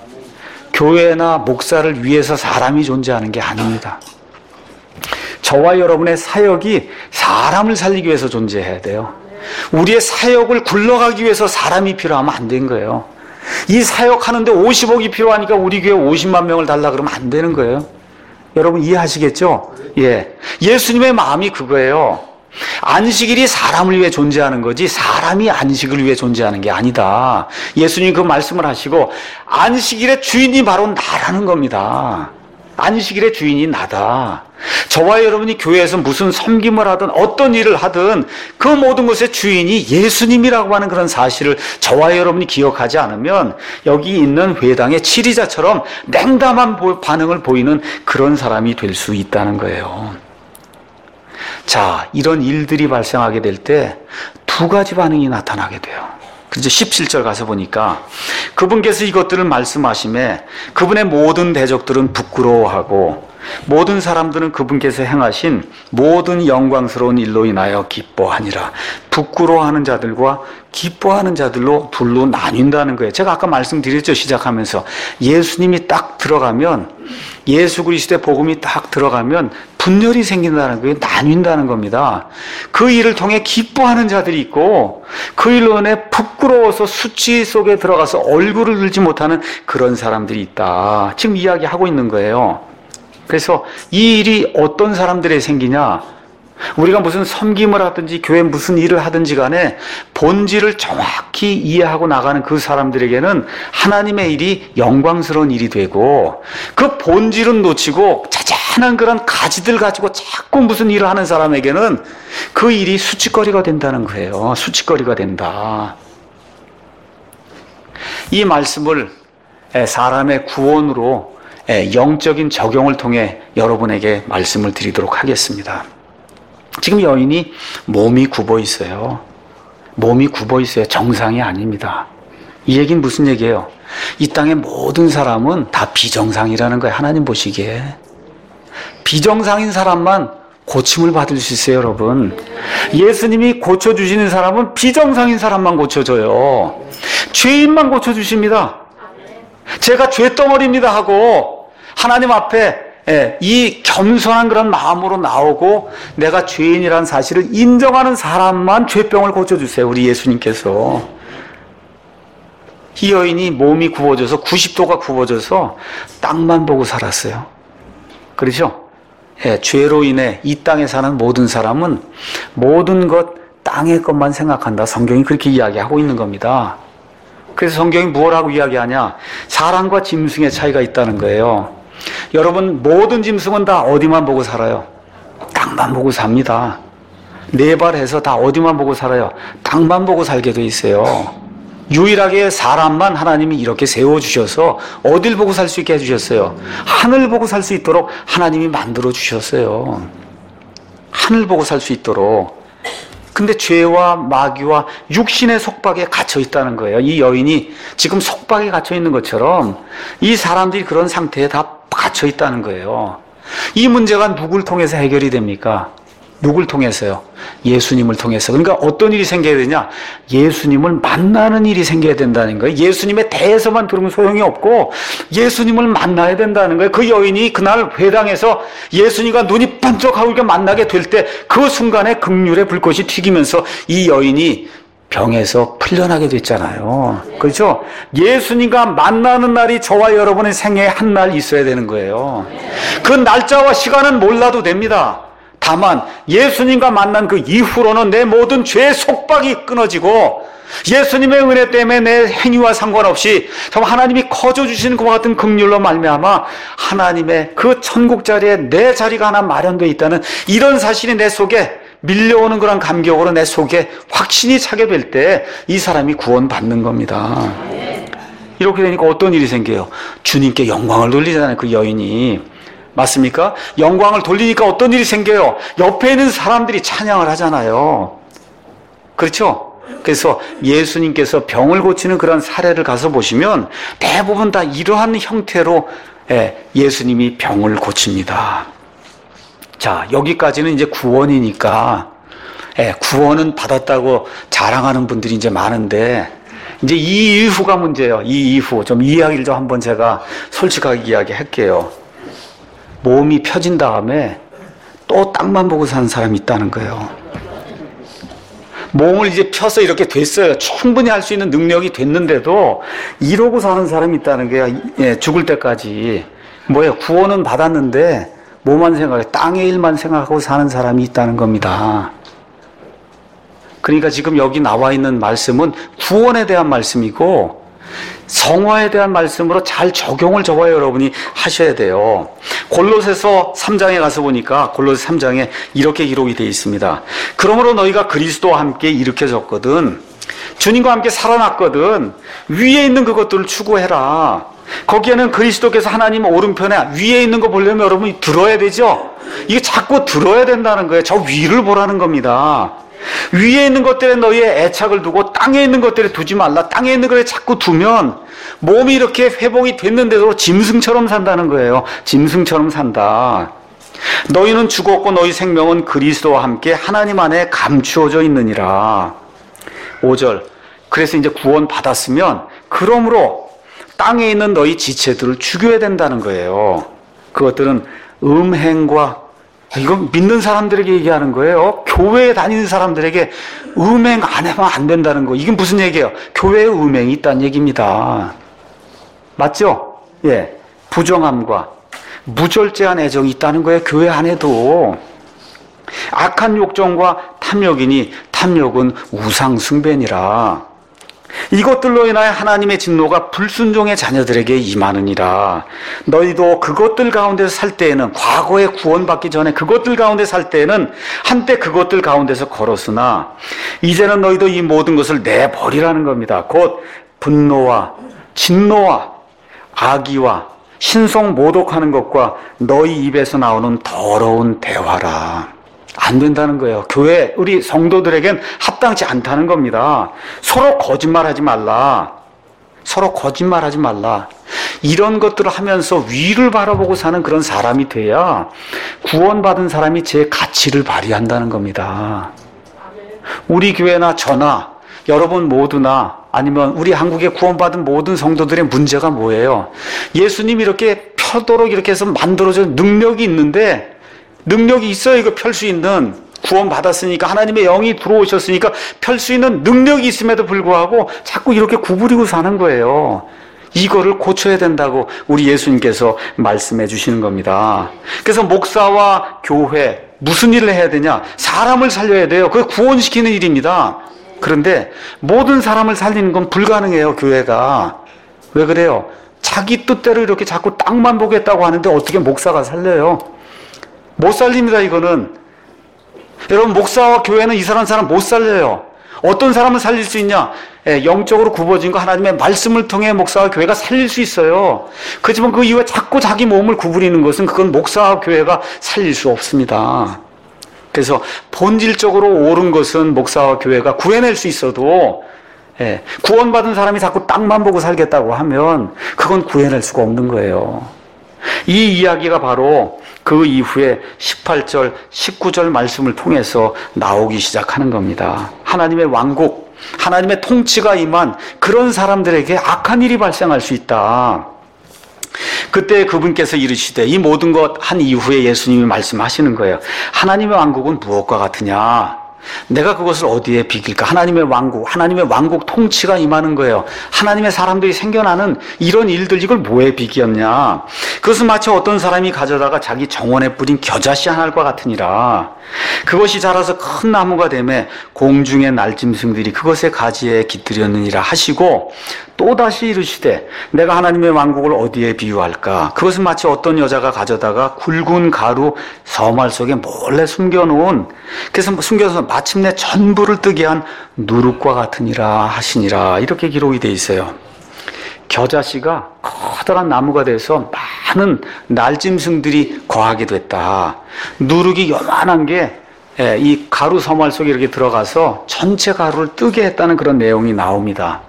교회나 목사를 위해서 사람이 존재하는 게 아닙니다. 저와 여러분의 사역이 사람을 살리기 위해서 존재해야 돼요. 우리의 사역을 굴러가기 위해서 사람이 필요하면 안 된 거예요. 이 사역하는데 오십억이 필요하니까 우리 교회 오십만 명을 달라 그러면 안 되는 거예요. 여러분 이해하시겠죠? 예. 예수님의 마음이 그거예요. 안식일이 사람을 위해 존재하는 거지 사람이 안식을 위해 존재하는 게 아니다. 예수님이 그 말씀을 하시고 안식일의 주인이 바로 나라는 겁니다. 안식일의 주인이 나다. 저와 여러분이 교회에서 무슨 섬김을 하든 어떤 일을 하든 그 모든 것의 주인이 예수님이라고 하는 그런 사실을 저와 여러분이 기억하지 않으면 여기 있는 회당의 치리자처럼 냉담한 반응을 보이는 그런 사람이 될 수 있다는 거예요. 자, 이런 일들이 발생하게 될 때 두 가지 반응이 나타나게 돼요. 그래서 십칠 절 가서 보니까 그분께서 이것들을 말씀하심에 그분의 모든 대적들은 부끄러워하고 모든 사람들은 그분께서 행하신 모든 영광스러운 일로 인하여 기뻐하니라. 부끄러워하는 자들과 기뻐하는 자들로 둘로 나뉜다는 거예요. 제가 아까 말씀드렸죠. 시작하면서 예수님이 딱 들어가면 예수 그리스도의 복음이 딱 들어가면 분열이 생긴다는 거예요. 나뉜다는 겁니다. 그 일을 통해 기뻐하는 자들이 있고 그 일로 인해 부끄러워서 수치 속에 들어가서 얼굴을 들지 못하는 그런 사람들이 있다. 지금 이야기하고 있는 거예요. 그래서 이 일이 어떤 사람들에 생기냐? 우리가 무슨 섬김을 하든지 교회 무슨 일을 하든지 간에 본질을 정확히 이해하고 나가는 그 사람들에게는 하나님의 일이 영광스러운 일이 되고 그 본질은 놓치고 자잘한 그런 가지들 가지고 자꾸 무슨 일을 하는 사람에게는 그 일이 수치거리가 된다는 거예요. 수치거리가 된다. 이 말씀을 사람의 구원으로 영적인 적용을 통해 여러분에게 말씀을 드리도록 하겠습니다. 지금 여인이 몸이 굽어 있어요. 몸이 굽어 있어요. 정상이 아닙니다. 이 얘기는 무슨 얘기예요? 이 땅의 모든 사람은 다 비정상이라는 거예요. 하나님 보시기에. 비정상인 사람만 고침을 받을 수 있어요, 여러분. 예수님이 고쳐주시는 사람은 비정상인 사람만 고쳐줘요. 죄인만 고쳐주십니다. 제가 죄덩어리입니다 하고 하나님 앞에 이 겸손한 그런 마음으로 나오고 내가 죄인이라는 사실을 인정하는 사람만 죄병을 고쳐주세요. 우리 예수님께서. 이 여인이 몸이 굽어져서 구십 도가 굽어져서 땅만 보고 살았어요. 그렇죠? 예, 죄로 인해 이 땅에 사는 모든 사람은 모든 것 땅의 것만 생각한다. 성경이 그렇게 이야기하고 있는 겁니다. 그래서 성경이 무엇라고 이야기하냐? 사람과 짐승의 차이가 있다는 거예요. 여러분, 모든 짐승은 다 어디만 보고 살아요? 땅만 보고 삽니다. 네 발해서 다 어디만 보고 살아요? 땅만 보고 살게 돼 있어요. 유일하게 사람만 하나님이 이렇게 세워주셔서 어딜 보고 살 수 있게 해주셨어요? 하늘 보고 살 수 있도록 하나님이 만들어 주셨어요. 하늘 보고 살 수 있도록. 근데 죄와 마귀와 육신의 속박에 갇혀 있다는 거예요. 이 여인이 지금 속박에 갇혀 있는 것처럼 이 사람들이 그런 상태에 다 갇혀 있다는 거예요. 이 문제가 누굴 통해서 해결이 됩니까? 누굴 통해서요? 예수님을 통해서. 그러니까 어떤 일이 생겨야 되냐? 예수님을 만나는 일이 생겨야 된다는 거예요. 예수님에 대해서만 들으면 소용이 없고 예수님을 만나야 된다는 거예요. 그 여인이 그날 회당에서 예수님과 눈이 번쩍하고 이렇게 만나게 될 때 그 순간에 긍휼의 불꽃이 튀기면서 이 여인이 병에서 풀려나게 됐잖아요. 그렇죠? 예수님과 만나는 날이 저와 여러분의 생애에 한 날 있어야 되는 거예요. 그 날짜와 시간은 몰라도 됩니다. 다만 예수님과 만난 그 이후로는 내 모든 죄의 속박이 끊어지고 예수님의 은혜 때문에 내 행위와 상관없이 정말 하나님이 커져 주시는 그와 같은 긍휼로 말미암아 하나님의 그 천국 자리에 내 자리가 하나 마련되어 있다는 이런 사실이 내 속에 밀려오는 그런 감격으로 내 속에 확신이 차게 될 때 이 사람이 구원받는 겁니다. 이렇게 되니까 어떤 일이 생겨요? 주님께 영광을 돌리잖아요. 그 여인이. 맞습니까? 영광을 돌리니까 어떤 일이 생겨요? 옆에 있는 사람들이 찬양을 하잖아요. 그렇죠? 그래서 예수님께서 병을 고치는 그런 사례를 가서 보시면 대부분 다 이러한 형태로 예수님이 병을 고칩니다. 자, 여기까지는 이제 구원이니까 구원은 받았다고 자랑하는 분들이 이제 많은데 이제 이 이후가 문제예요. 이 이후 좀 이야기를 좀 한번 제가 솔직하게 이야기할게요. 몸이 펴진 다음에 또 땅만 보고 사는 사람이 있다는 거예요. 몸을 이제 펴서 이렇게 됐어요. 충분히 할 수 있는 능력이 됐는데도 이러고 사는 사람이 있다는 거예요. 예, 죽을 때까지. 뭐예요? 구원은 받았는데 뭐만 생각해? 땅의 일만 생각하고 사는 사람이 있다는 겁니다. 그러니까 지금 여기 나와 있는 말씀은 구원에 대한 말씀이고 성화에 대한 말씀으로 잘 적용을 저와 여러분이 하셔야 돼요. 골로새서 삼 장에 가서 보니까 골로새 삼 장에 이렇게 기록이 되어 있습니다. 그러므로 너희가 그리스도와 함께 일으켜졌거든. 주님과 함께 살아났거든. 위에 있는 그것들을 추구해라. 거기에는 그리스도께서 하나님 오른편에 위에 있는 거 보려면 여러분이 들어야 되죠. 이게 자꾸 들어야 된다는 거예요. 저 위를 보라는 겁니다. 위에 있는 것들에 너희의 애착을 두고 땅에 있는 것들에 두지 말라. 땅에 있는 것에 자꾸 두면 몸이 이렇게 회복이 됐는데도 짐승처럼 산다는 거예요. 짐승처럼 산다. 너희는 죽었고 너희 생명은 그리스도와 함께 하나님 안에 감추어져 있느니라. 오 절. 그래서 이제 구원 받았으면 그러므로 땅에 있는 너희 지체들을 죽여야 된다는 거예요. 그것들은 음행과 이건 믿는 사람들에게 얘기하는 거예요. 교회에 다니는 사람들에게 음행 안 하면 안 된다는 거. 이게 무슨 얘기예요? 교회에 음행이 있다는 얘기입니다. 맞죠? 예. 부정함과 무절제한 애정이 있다는 거예요. 교회 안에도. 악한 욕정과 탐욕이니 탐욕은 우상 숭배니라. 이것들로 인하여 하나님의 진노가 불순종의 자녀들에게 임하느니라. 너희도 그것들 가운데서 살 때에는, 과거에 구원받기 전에 그것들 가운데 살 때에는 한때 그것들 가운데서 걸었으나 이제는 너희도 이 모든 것을 내버리라는 겁니다. 곧 분노와 진노와 악의와 신성 모독하는 것과 너희 입에서 나오는 더러운 대화라. 안 된다는 거예요. 교회 우리 성도들에겐 합당치 않다는 겁니다. 서로 거짓말하지 말라. 서로 거짓말하지 말라. 이런 것들을 하면서 위를 바라보고 사는 그런 사람이 돼야 구원받은 사람이 제 가치를 발휘한다는 겁니다. 우리 교회나 저나 여러분 모두나 아니면 우리 한국에 구원받은 모든 성도들의 문제가 뭐예요? 예수님이 이렇게 펴도록 이렇게 해서 만들어준 능력이 있는데 능력이 있어요. 이거 펼 수 있는. 구원 받았으니까 하나님의 영이 들어오셨으니까 펼 수 있는 능력이 있음에도 불구하고 자꾸 이렇게 구부리고 사는 거예요. 이거를 고쳐야 된다고 우리 예수님께서 말씀해 주시는 겁니다. 그래서 목사와 교회 무슨 일을 해야 되냐? 사람을 살려야 돼요. 그걸 구원시키는 일입니다. 그런데 모든 사람을 살리는 건 불가능해요, 교회가. 왜 그래요? 자기 뜻대로 이렇게 자꾸 땅만 보겠다고 하는데 어떻게 목사가 살려요? 못 살립니다, 이거는. 여러분, 목사와 교회는 이 사람 사람 못 살려요. 어떤 사람을 살릴 수 있냐? 예, 영적으로 굽어진 거 하나님의 말씀을 통해 목사와 교회가 살릴 수 있어요. 그렇지만 그 이후에 자꾸 자기 몸을 구부리는 것은 그건 목사와 교회가 살릴 수 없습니다. 그래서 본질적으로 옳은 것은 목사와 교회가 구해낼 수 있어도 예, 구원받은 사람이 자꾸 땅만 보고 살겠다고 하면 그건 구해낼 수가 없는 거예요. 이 이야기가 바로 그 이후에 십팔 절, 십구 절 말씀을 통해서 나오기 시작하는 겁니다. 하나님의 왕국, 하나님의 통치가 임한 그런 사람들에게 악한 일이 발생할 수 있다. 그때 그분께서 이르시되, 이 모든 것 한 이후에 예수님이 말씀하시는 거예요. 하나님의 왕국은 무엇과 같으냐? 내가 그것을 어디에 비길까? 하나님의 왕국, 하나님의 왕국 통치가 임하는 거예요. 하나님의 사람들이 생겨나는 이런 일들, 이걸 뭐에 비기었냐? 그것은 마치 어떤 사람이 가져다가 자기 정원에 뿌린 겨자씨 한 알과 같으니라. 그것이 자라서 큰 나무가 되매 공중의 날짐승들이 그것의 가지에 깃들였느니라 하시고, 또다시 이르시되, 내가 하나님의 왕국을 어디에 비유할까? 그것은 마치 어떤 여자가 가져다가 굵은 가루 서말 속에 몰래 숨겨놓은, 그래서 숨겨서 마침내 전부를 뜨게 한 누룩과 같으니라 하시니라. 이렇게 기록이 돼 있어요. 겨자씨가 커다란 나무가 돼서 많은 날짐승들이 거하게 됐다. 누룩이 요만한 게 이 가루 서말 속에 이렇게 들어가서 전체 가루를 뜨게 했다는 그런 내용이 나옵니다.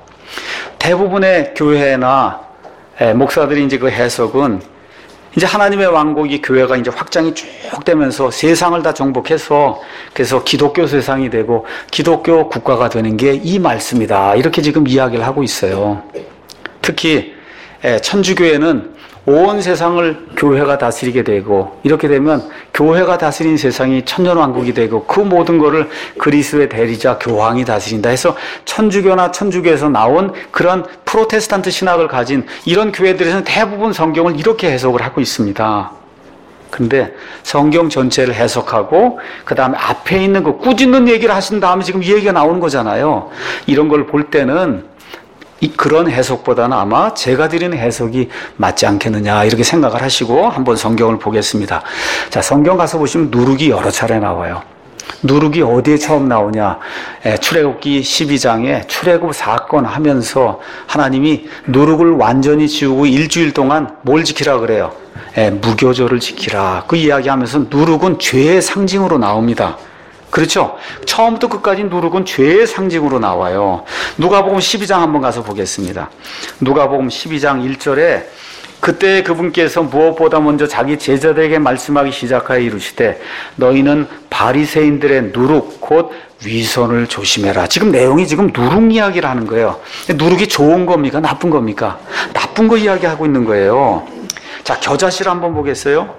대부분의 교회나 목사들이 이제 그 해석은 이제 하나님의 왕국이 교회가 이제 확장이 쭉 되면서 세상을 다 정복해서 그래서 기독교 세상이 되고 기독교 국가가 되는 게 이 말씀이다. 이렇게 지금 이야기를 하고 있어요. 특히 천주교회는 온 세상을 교회가 다스리게 되고, 이렇게 되면 교회가 다스린 세상이 천년왕국이 되고 그 모든 거를 그리스도의 대리자 교황이 다스린다 해서 천주교나 천주교에서 나온 그런 프로테스탄트 신학을 가진 이런 교회들에서는 대부분 성경을 이렇게 해석을 하고 있습니다. 그런데 성경 전체를 해석하고 그 다음에 앞에 있는 그 꾸짖는 얘기를 하신 다음에 지금 이 얘기가 나오는 거잖아요. 이런 걸 볼 때는 이 그런 해석보다는 아마 제가 드리는 해석이 맞지 않겠느냐 이렇게 생각을 하시고 한번 성경을 보겠습니다. 자, 성경 가서 보시면 누룩이 여러 차례 나와요. 누룩이 어디에 처음 나오냐? 에, 출애굽기 십이 장에 출애굽 사건 하면서 하나님이 누룩을 완전히 지우고 일주일 동안 뭘 지키라 그래요? 에, 무교절을 지키라. 그 이야기하면서 누룩은 죄의 상징으로 나옵니다. 그렇죠? 처음부터 끝까지 누룩은 죄의 상징으로 나와요. 누가복음 십이 장 한번 가서 보겠습니다. 누가복음 십이 장 일 절에 그때 그분께서 무엇보다 먼저 자기 제자들에게 말씀하기 시작하여 이르시되, 너희는 바리새인들의 누룩 곧 위선을 조심해라. 지금 내용이 지금 누룩 이야기를 하는 거예요. 누룩이 좋은 겁니까? 나쁜 겁니까? 나쁜 거 이야기하고 있는 거예요. 자, 겨자씨를 한번 보겠어요?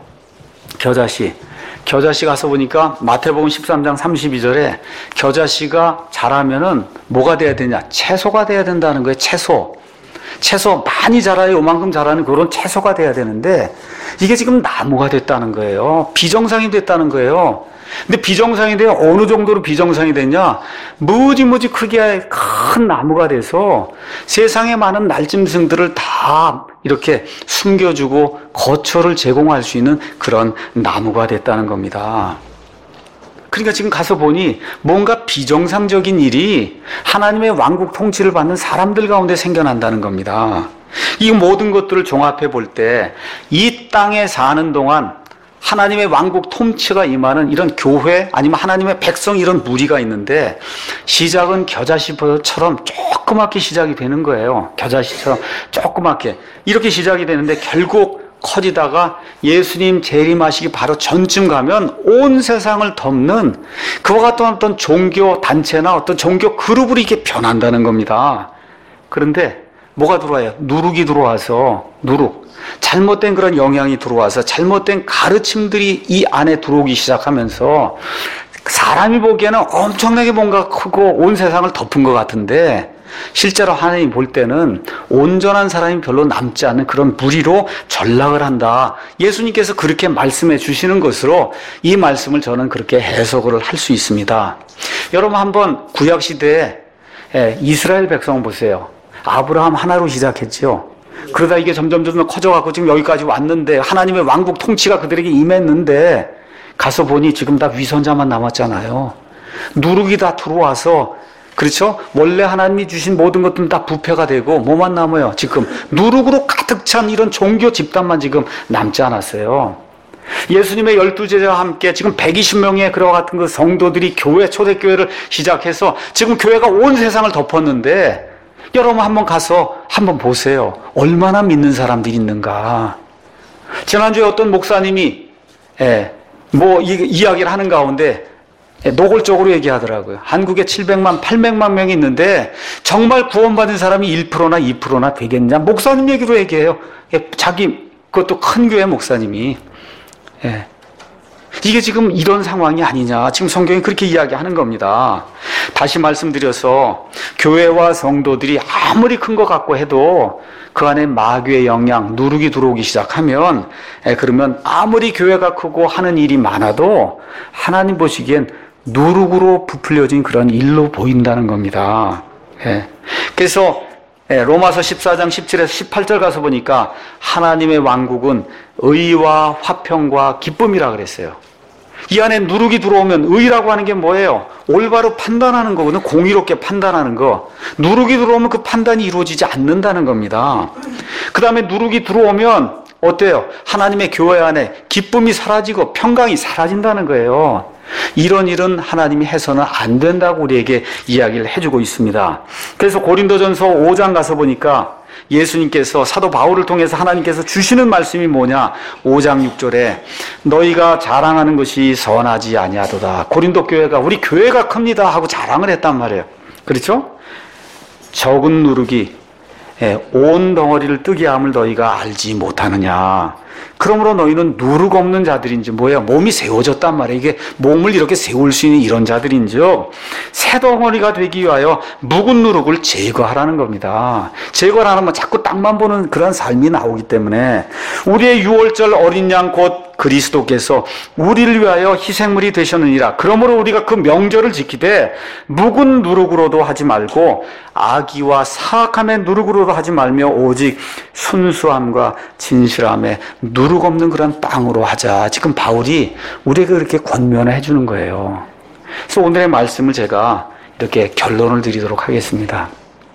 겨자씨. 겨자씨 가서 보니까 마태복음 십삼 장 삼십이 절에 겨자씨가 자라면은 뭐가 돼야 되냐? 채소가 돼야 된다는 거예요. 채소. 채소 많이 자라요. 요만큼 자라는 그런 채소가 돼야 되는데 이게 지금 나무가 됐다는 거예요. 비정상이 됐다는 거예요. 근데 비정상이 돼요. 어느 정도로 비정상이 됐냐? 무지무지 크게 큰 나무가 돼서 세상에 많은 날짐승들을 다 이렇게 숨겨주고 거처를 제공할 수 있는 그런 나무가 됐다는 겁니다. 그러니까 지금 가서 보니 뭔가 비정상적인 일이 하나님의 왕국 통치를 받는 사람들 가운데 생겨난다는 겁니다. 이 모든 것들을 종합해 볼 때 이 땅에 사는 동안 하나님의 왕국 통치가 임하는 이런 교회 아니면 하나님의 백성 이런 무리가 있는데 시작은 겨자씨처럼 조그맣게 시작이 되는 거예요. 겨자씨처럼 조그맣게 이렇게 시작이 되는데 결국 커지다가 예수님 재림하시기 바로 전쯤 가면 온 세상을 덮는 그와 같은 어떤 종교 단체나 어떤 종교 그룹으로 이게 변한다는 겁니다. 그런데 뭐가 들어와요? 누룩이 들어와서 누룩. 잘못된 그런 영향이 들어와서 잘못된 가르침들이 이 안에 들어오기 시작하면서 사람이 보기에는 엄청나게 뭔가 크고 온 세상을 덮은 것 같은데 실제로 하나님 볼 때는 온전한 사람이 별로 남지 않은 그런 무리로 전락을 한다. 예수님께서 그렇게 말씀해 주시는 것으로 이 말씀을 저는 그렇게 해석을 할 수 있습니다. 여러분 한번 구약시대에 이스라엘 백성 보세요. 아브라함 하나로 시작했죠. 그러다 이게 점점 점점 커져갖고 지금 여기까지 왔는데 하나님의 왕국 통치가 그들에게 임했는데 가서 보니 지금 다 위선자만 남았잖아요. 누룩이 다 들어와서 그렇죠? 원래 하나님이 주신 모든 것들은 다 부패가 되고 뭐만 남아요? 지금 누룩으로 가득 찬 이런 종교 집단만 지금 남지 않았어요. 예수님의 열두 제자와 함께 지금 백이십 명의 그와 같은 그 성도들이 교회, 초대교회를 시작해서 지금 교회가 온 세상을 덮었는데 여러분 한번 가서 한번 보세요. 얼마나 믿는 사람들이 있는가. 지난주에 어떤 목사님이 예, 뭐 이, 이야기를 하는 가운데 예, 노골적으로 얘기하더라고요. 한국에 칠백만, 팔백만 명이 있는데 정말 구원받은 사람이 일 퍼센트나 이 퍼센트나 되겠냐. 목사님 얘기로 얘기해요. 예, 자기 그것도 큰 교회 목사님이. 예. 이게 지금 이런 상황이 아니냐. 지금 성경이 그렇게 이야기하는 겁니다. 다시 말씀드려서 교회와 성도들이 아무리 큰 것 같고 해도 그 안에 마귀의 영향, 누룩이 들어오기 시작하면 예, 그러면 아무리 교회가 크고 하는 일이 많아도 하나님 보시기엔 누룩으로 부풀려진 그런 일로 보인다는 겁니다. 예. 그래서 예, 로마서 십사 장 십칠에서 십팔 절 가서 보니까 하나님의 왕국은 의와 화평과 기쁨이라 그랬어요. 이 안에 누룩이 들어오면 의라고 하는 게 뭐예요? 올바로 판단하는 거거든요. 공의롭게 판단하는 거. 누룩이 들어오면 그 판단이 이루어지지 않는다는 겁니다. 그 다음에 누룩이 들어오면 어때요? 하나님의 교회 안에 기쁨이 사라지고 평강이 사라진다는 거예요. 이런 일은 하나님이 해서는 안 된다고 우리에게 이야기를 해주고 있습니다. 그래서 고린도전서 오 장 가서 보니까 예수님께서 사도 바울을 통해서 하나님께서 주시는 말씀이 뭐냐? 오 장 육 절에 너희가 자랑하는 것이 선하지 아니하도다. 고린도 교회가 우리 교회가 큽니다 하고 자랑을 했단 말이에요. 그렇죠? 적은 누룩이 온 덩어리를 뜨게 함을 너희가 알지 못하느냐. 그러므로 너희는 누룩 없는 자들인지 뭐야? 몸이 세워졌단 말이에요. 이게 몸을 이렇게 세울 수 있는 이런 자들인즉 새 덩어리가 되기 위하여 묵은 누룩을 제거하라는 겁니다. 제거를 안 하면 자꾸 땅만 보는 그런 삶이 나오기 때문에 우리의 유월절 어린 양 곧 그리스도께서 우리를 위하여 희생물이 되셨느니라. 그러므로 우리가 그 명절을 지키되 묵은 누룩으로도 하지 말고 악의와 사악함의 누룩으로도 하지 말며 오직 순수함과 진실함에 누룩 없는 그런 빵으로 하자. 지금 바울이 우리에게 그렇게 권면을 해주는 거예요. 그래서 오늘의 말씀을 제가 이렇게 결론을 드리도록 하겠습니다.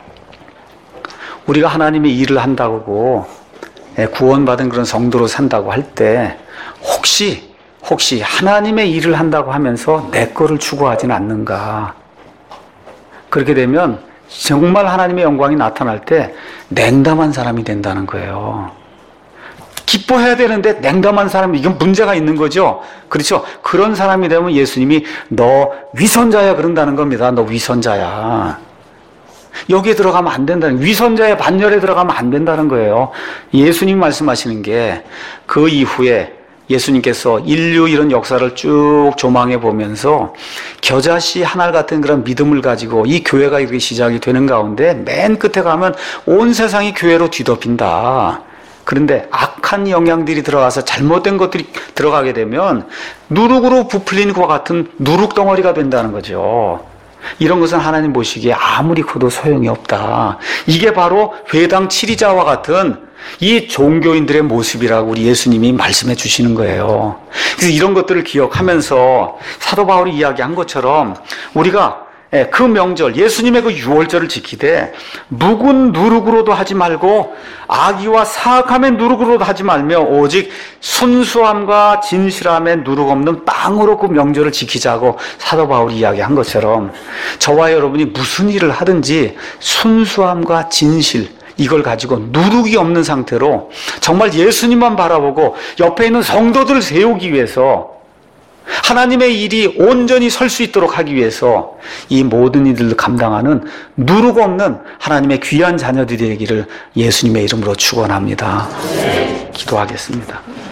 우리가 하나님의 일을 한다고 구원받은 그런 성도로 산다고 할 때 혹시 혹시 하나님의 일을 한다고 하면서 내 거를 추구하진 않는가. 그렇게 되면 정말 하나님의 영광이 나타날 때 냉담한 사람이 된다는 거예요. 기뻐해야 되는데 냉담한 사람이, 이건 문제가 있는 거죠. 그렇죠? 그런 사람이 되면 예수님이 너 위선자야 그런다는 겁니다. 너 위선자야. 여기에 들어가면 안 된다는, 위선자의 반열에 들어가면 안 된다는 거예요. 예수님 말씀하시는 게 그 이후에 예수님께서 인류 이런 역사를 쭉 조망해 보면서 겨자씨 하나 같은 그런 믿음을 가지고 이 교회가 이렇게 시작이 되는 가운데 맨 끝에 가면 온 세상이 교회로 뒤덮인다. 그런데 악한 영향들이 들어가서 잘못된 것들이 들어가게 되면 누룩으로 부풀린 것과 같은 누룩 덩어리가 된다는 거죠. 이런 것은 하나님 보시기에 아무리 커도 소용이 없다. 이게 바로 회당 치리자와 같은 이 종교인들의 모습이라고 우리 예수님이 말씀해 주시는 거예요. 그래서 이런 것들을 기억하면서 사도 바울이 이야기한 것처럼 우리가 그 명절, 예수님의 그 유월절을 지키되 묵은 누룩으로도 하지 말고 악의와 사악함의 누룩으로도 하지 말며 오직 순수함과 진실함의 누룩 없는 빵으로 그 명절을 지키자고 사도 바울이 이야기한 것처럼 저와 여러분이 무슨 일을 하든지 순수함과 진실, 이걸 가지고 누룩이 없는 상태로 정말 예수님만 바라보고 옆에 있는 성도들을 세우기 위해서 하나님의 일이 온전히 설 수 있도록 하기 위해서 이 모든 일들을 감당하는 누룩 없는 하나님의 귀한 자녀들이 되기를 예수님의 이름으로 축원합니다. 기도하겠습니다.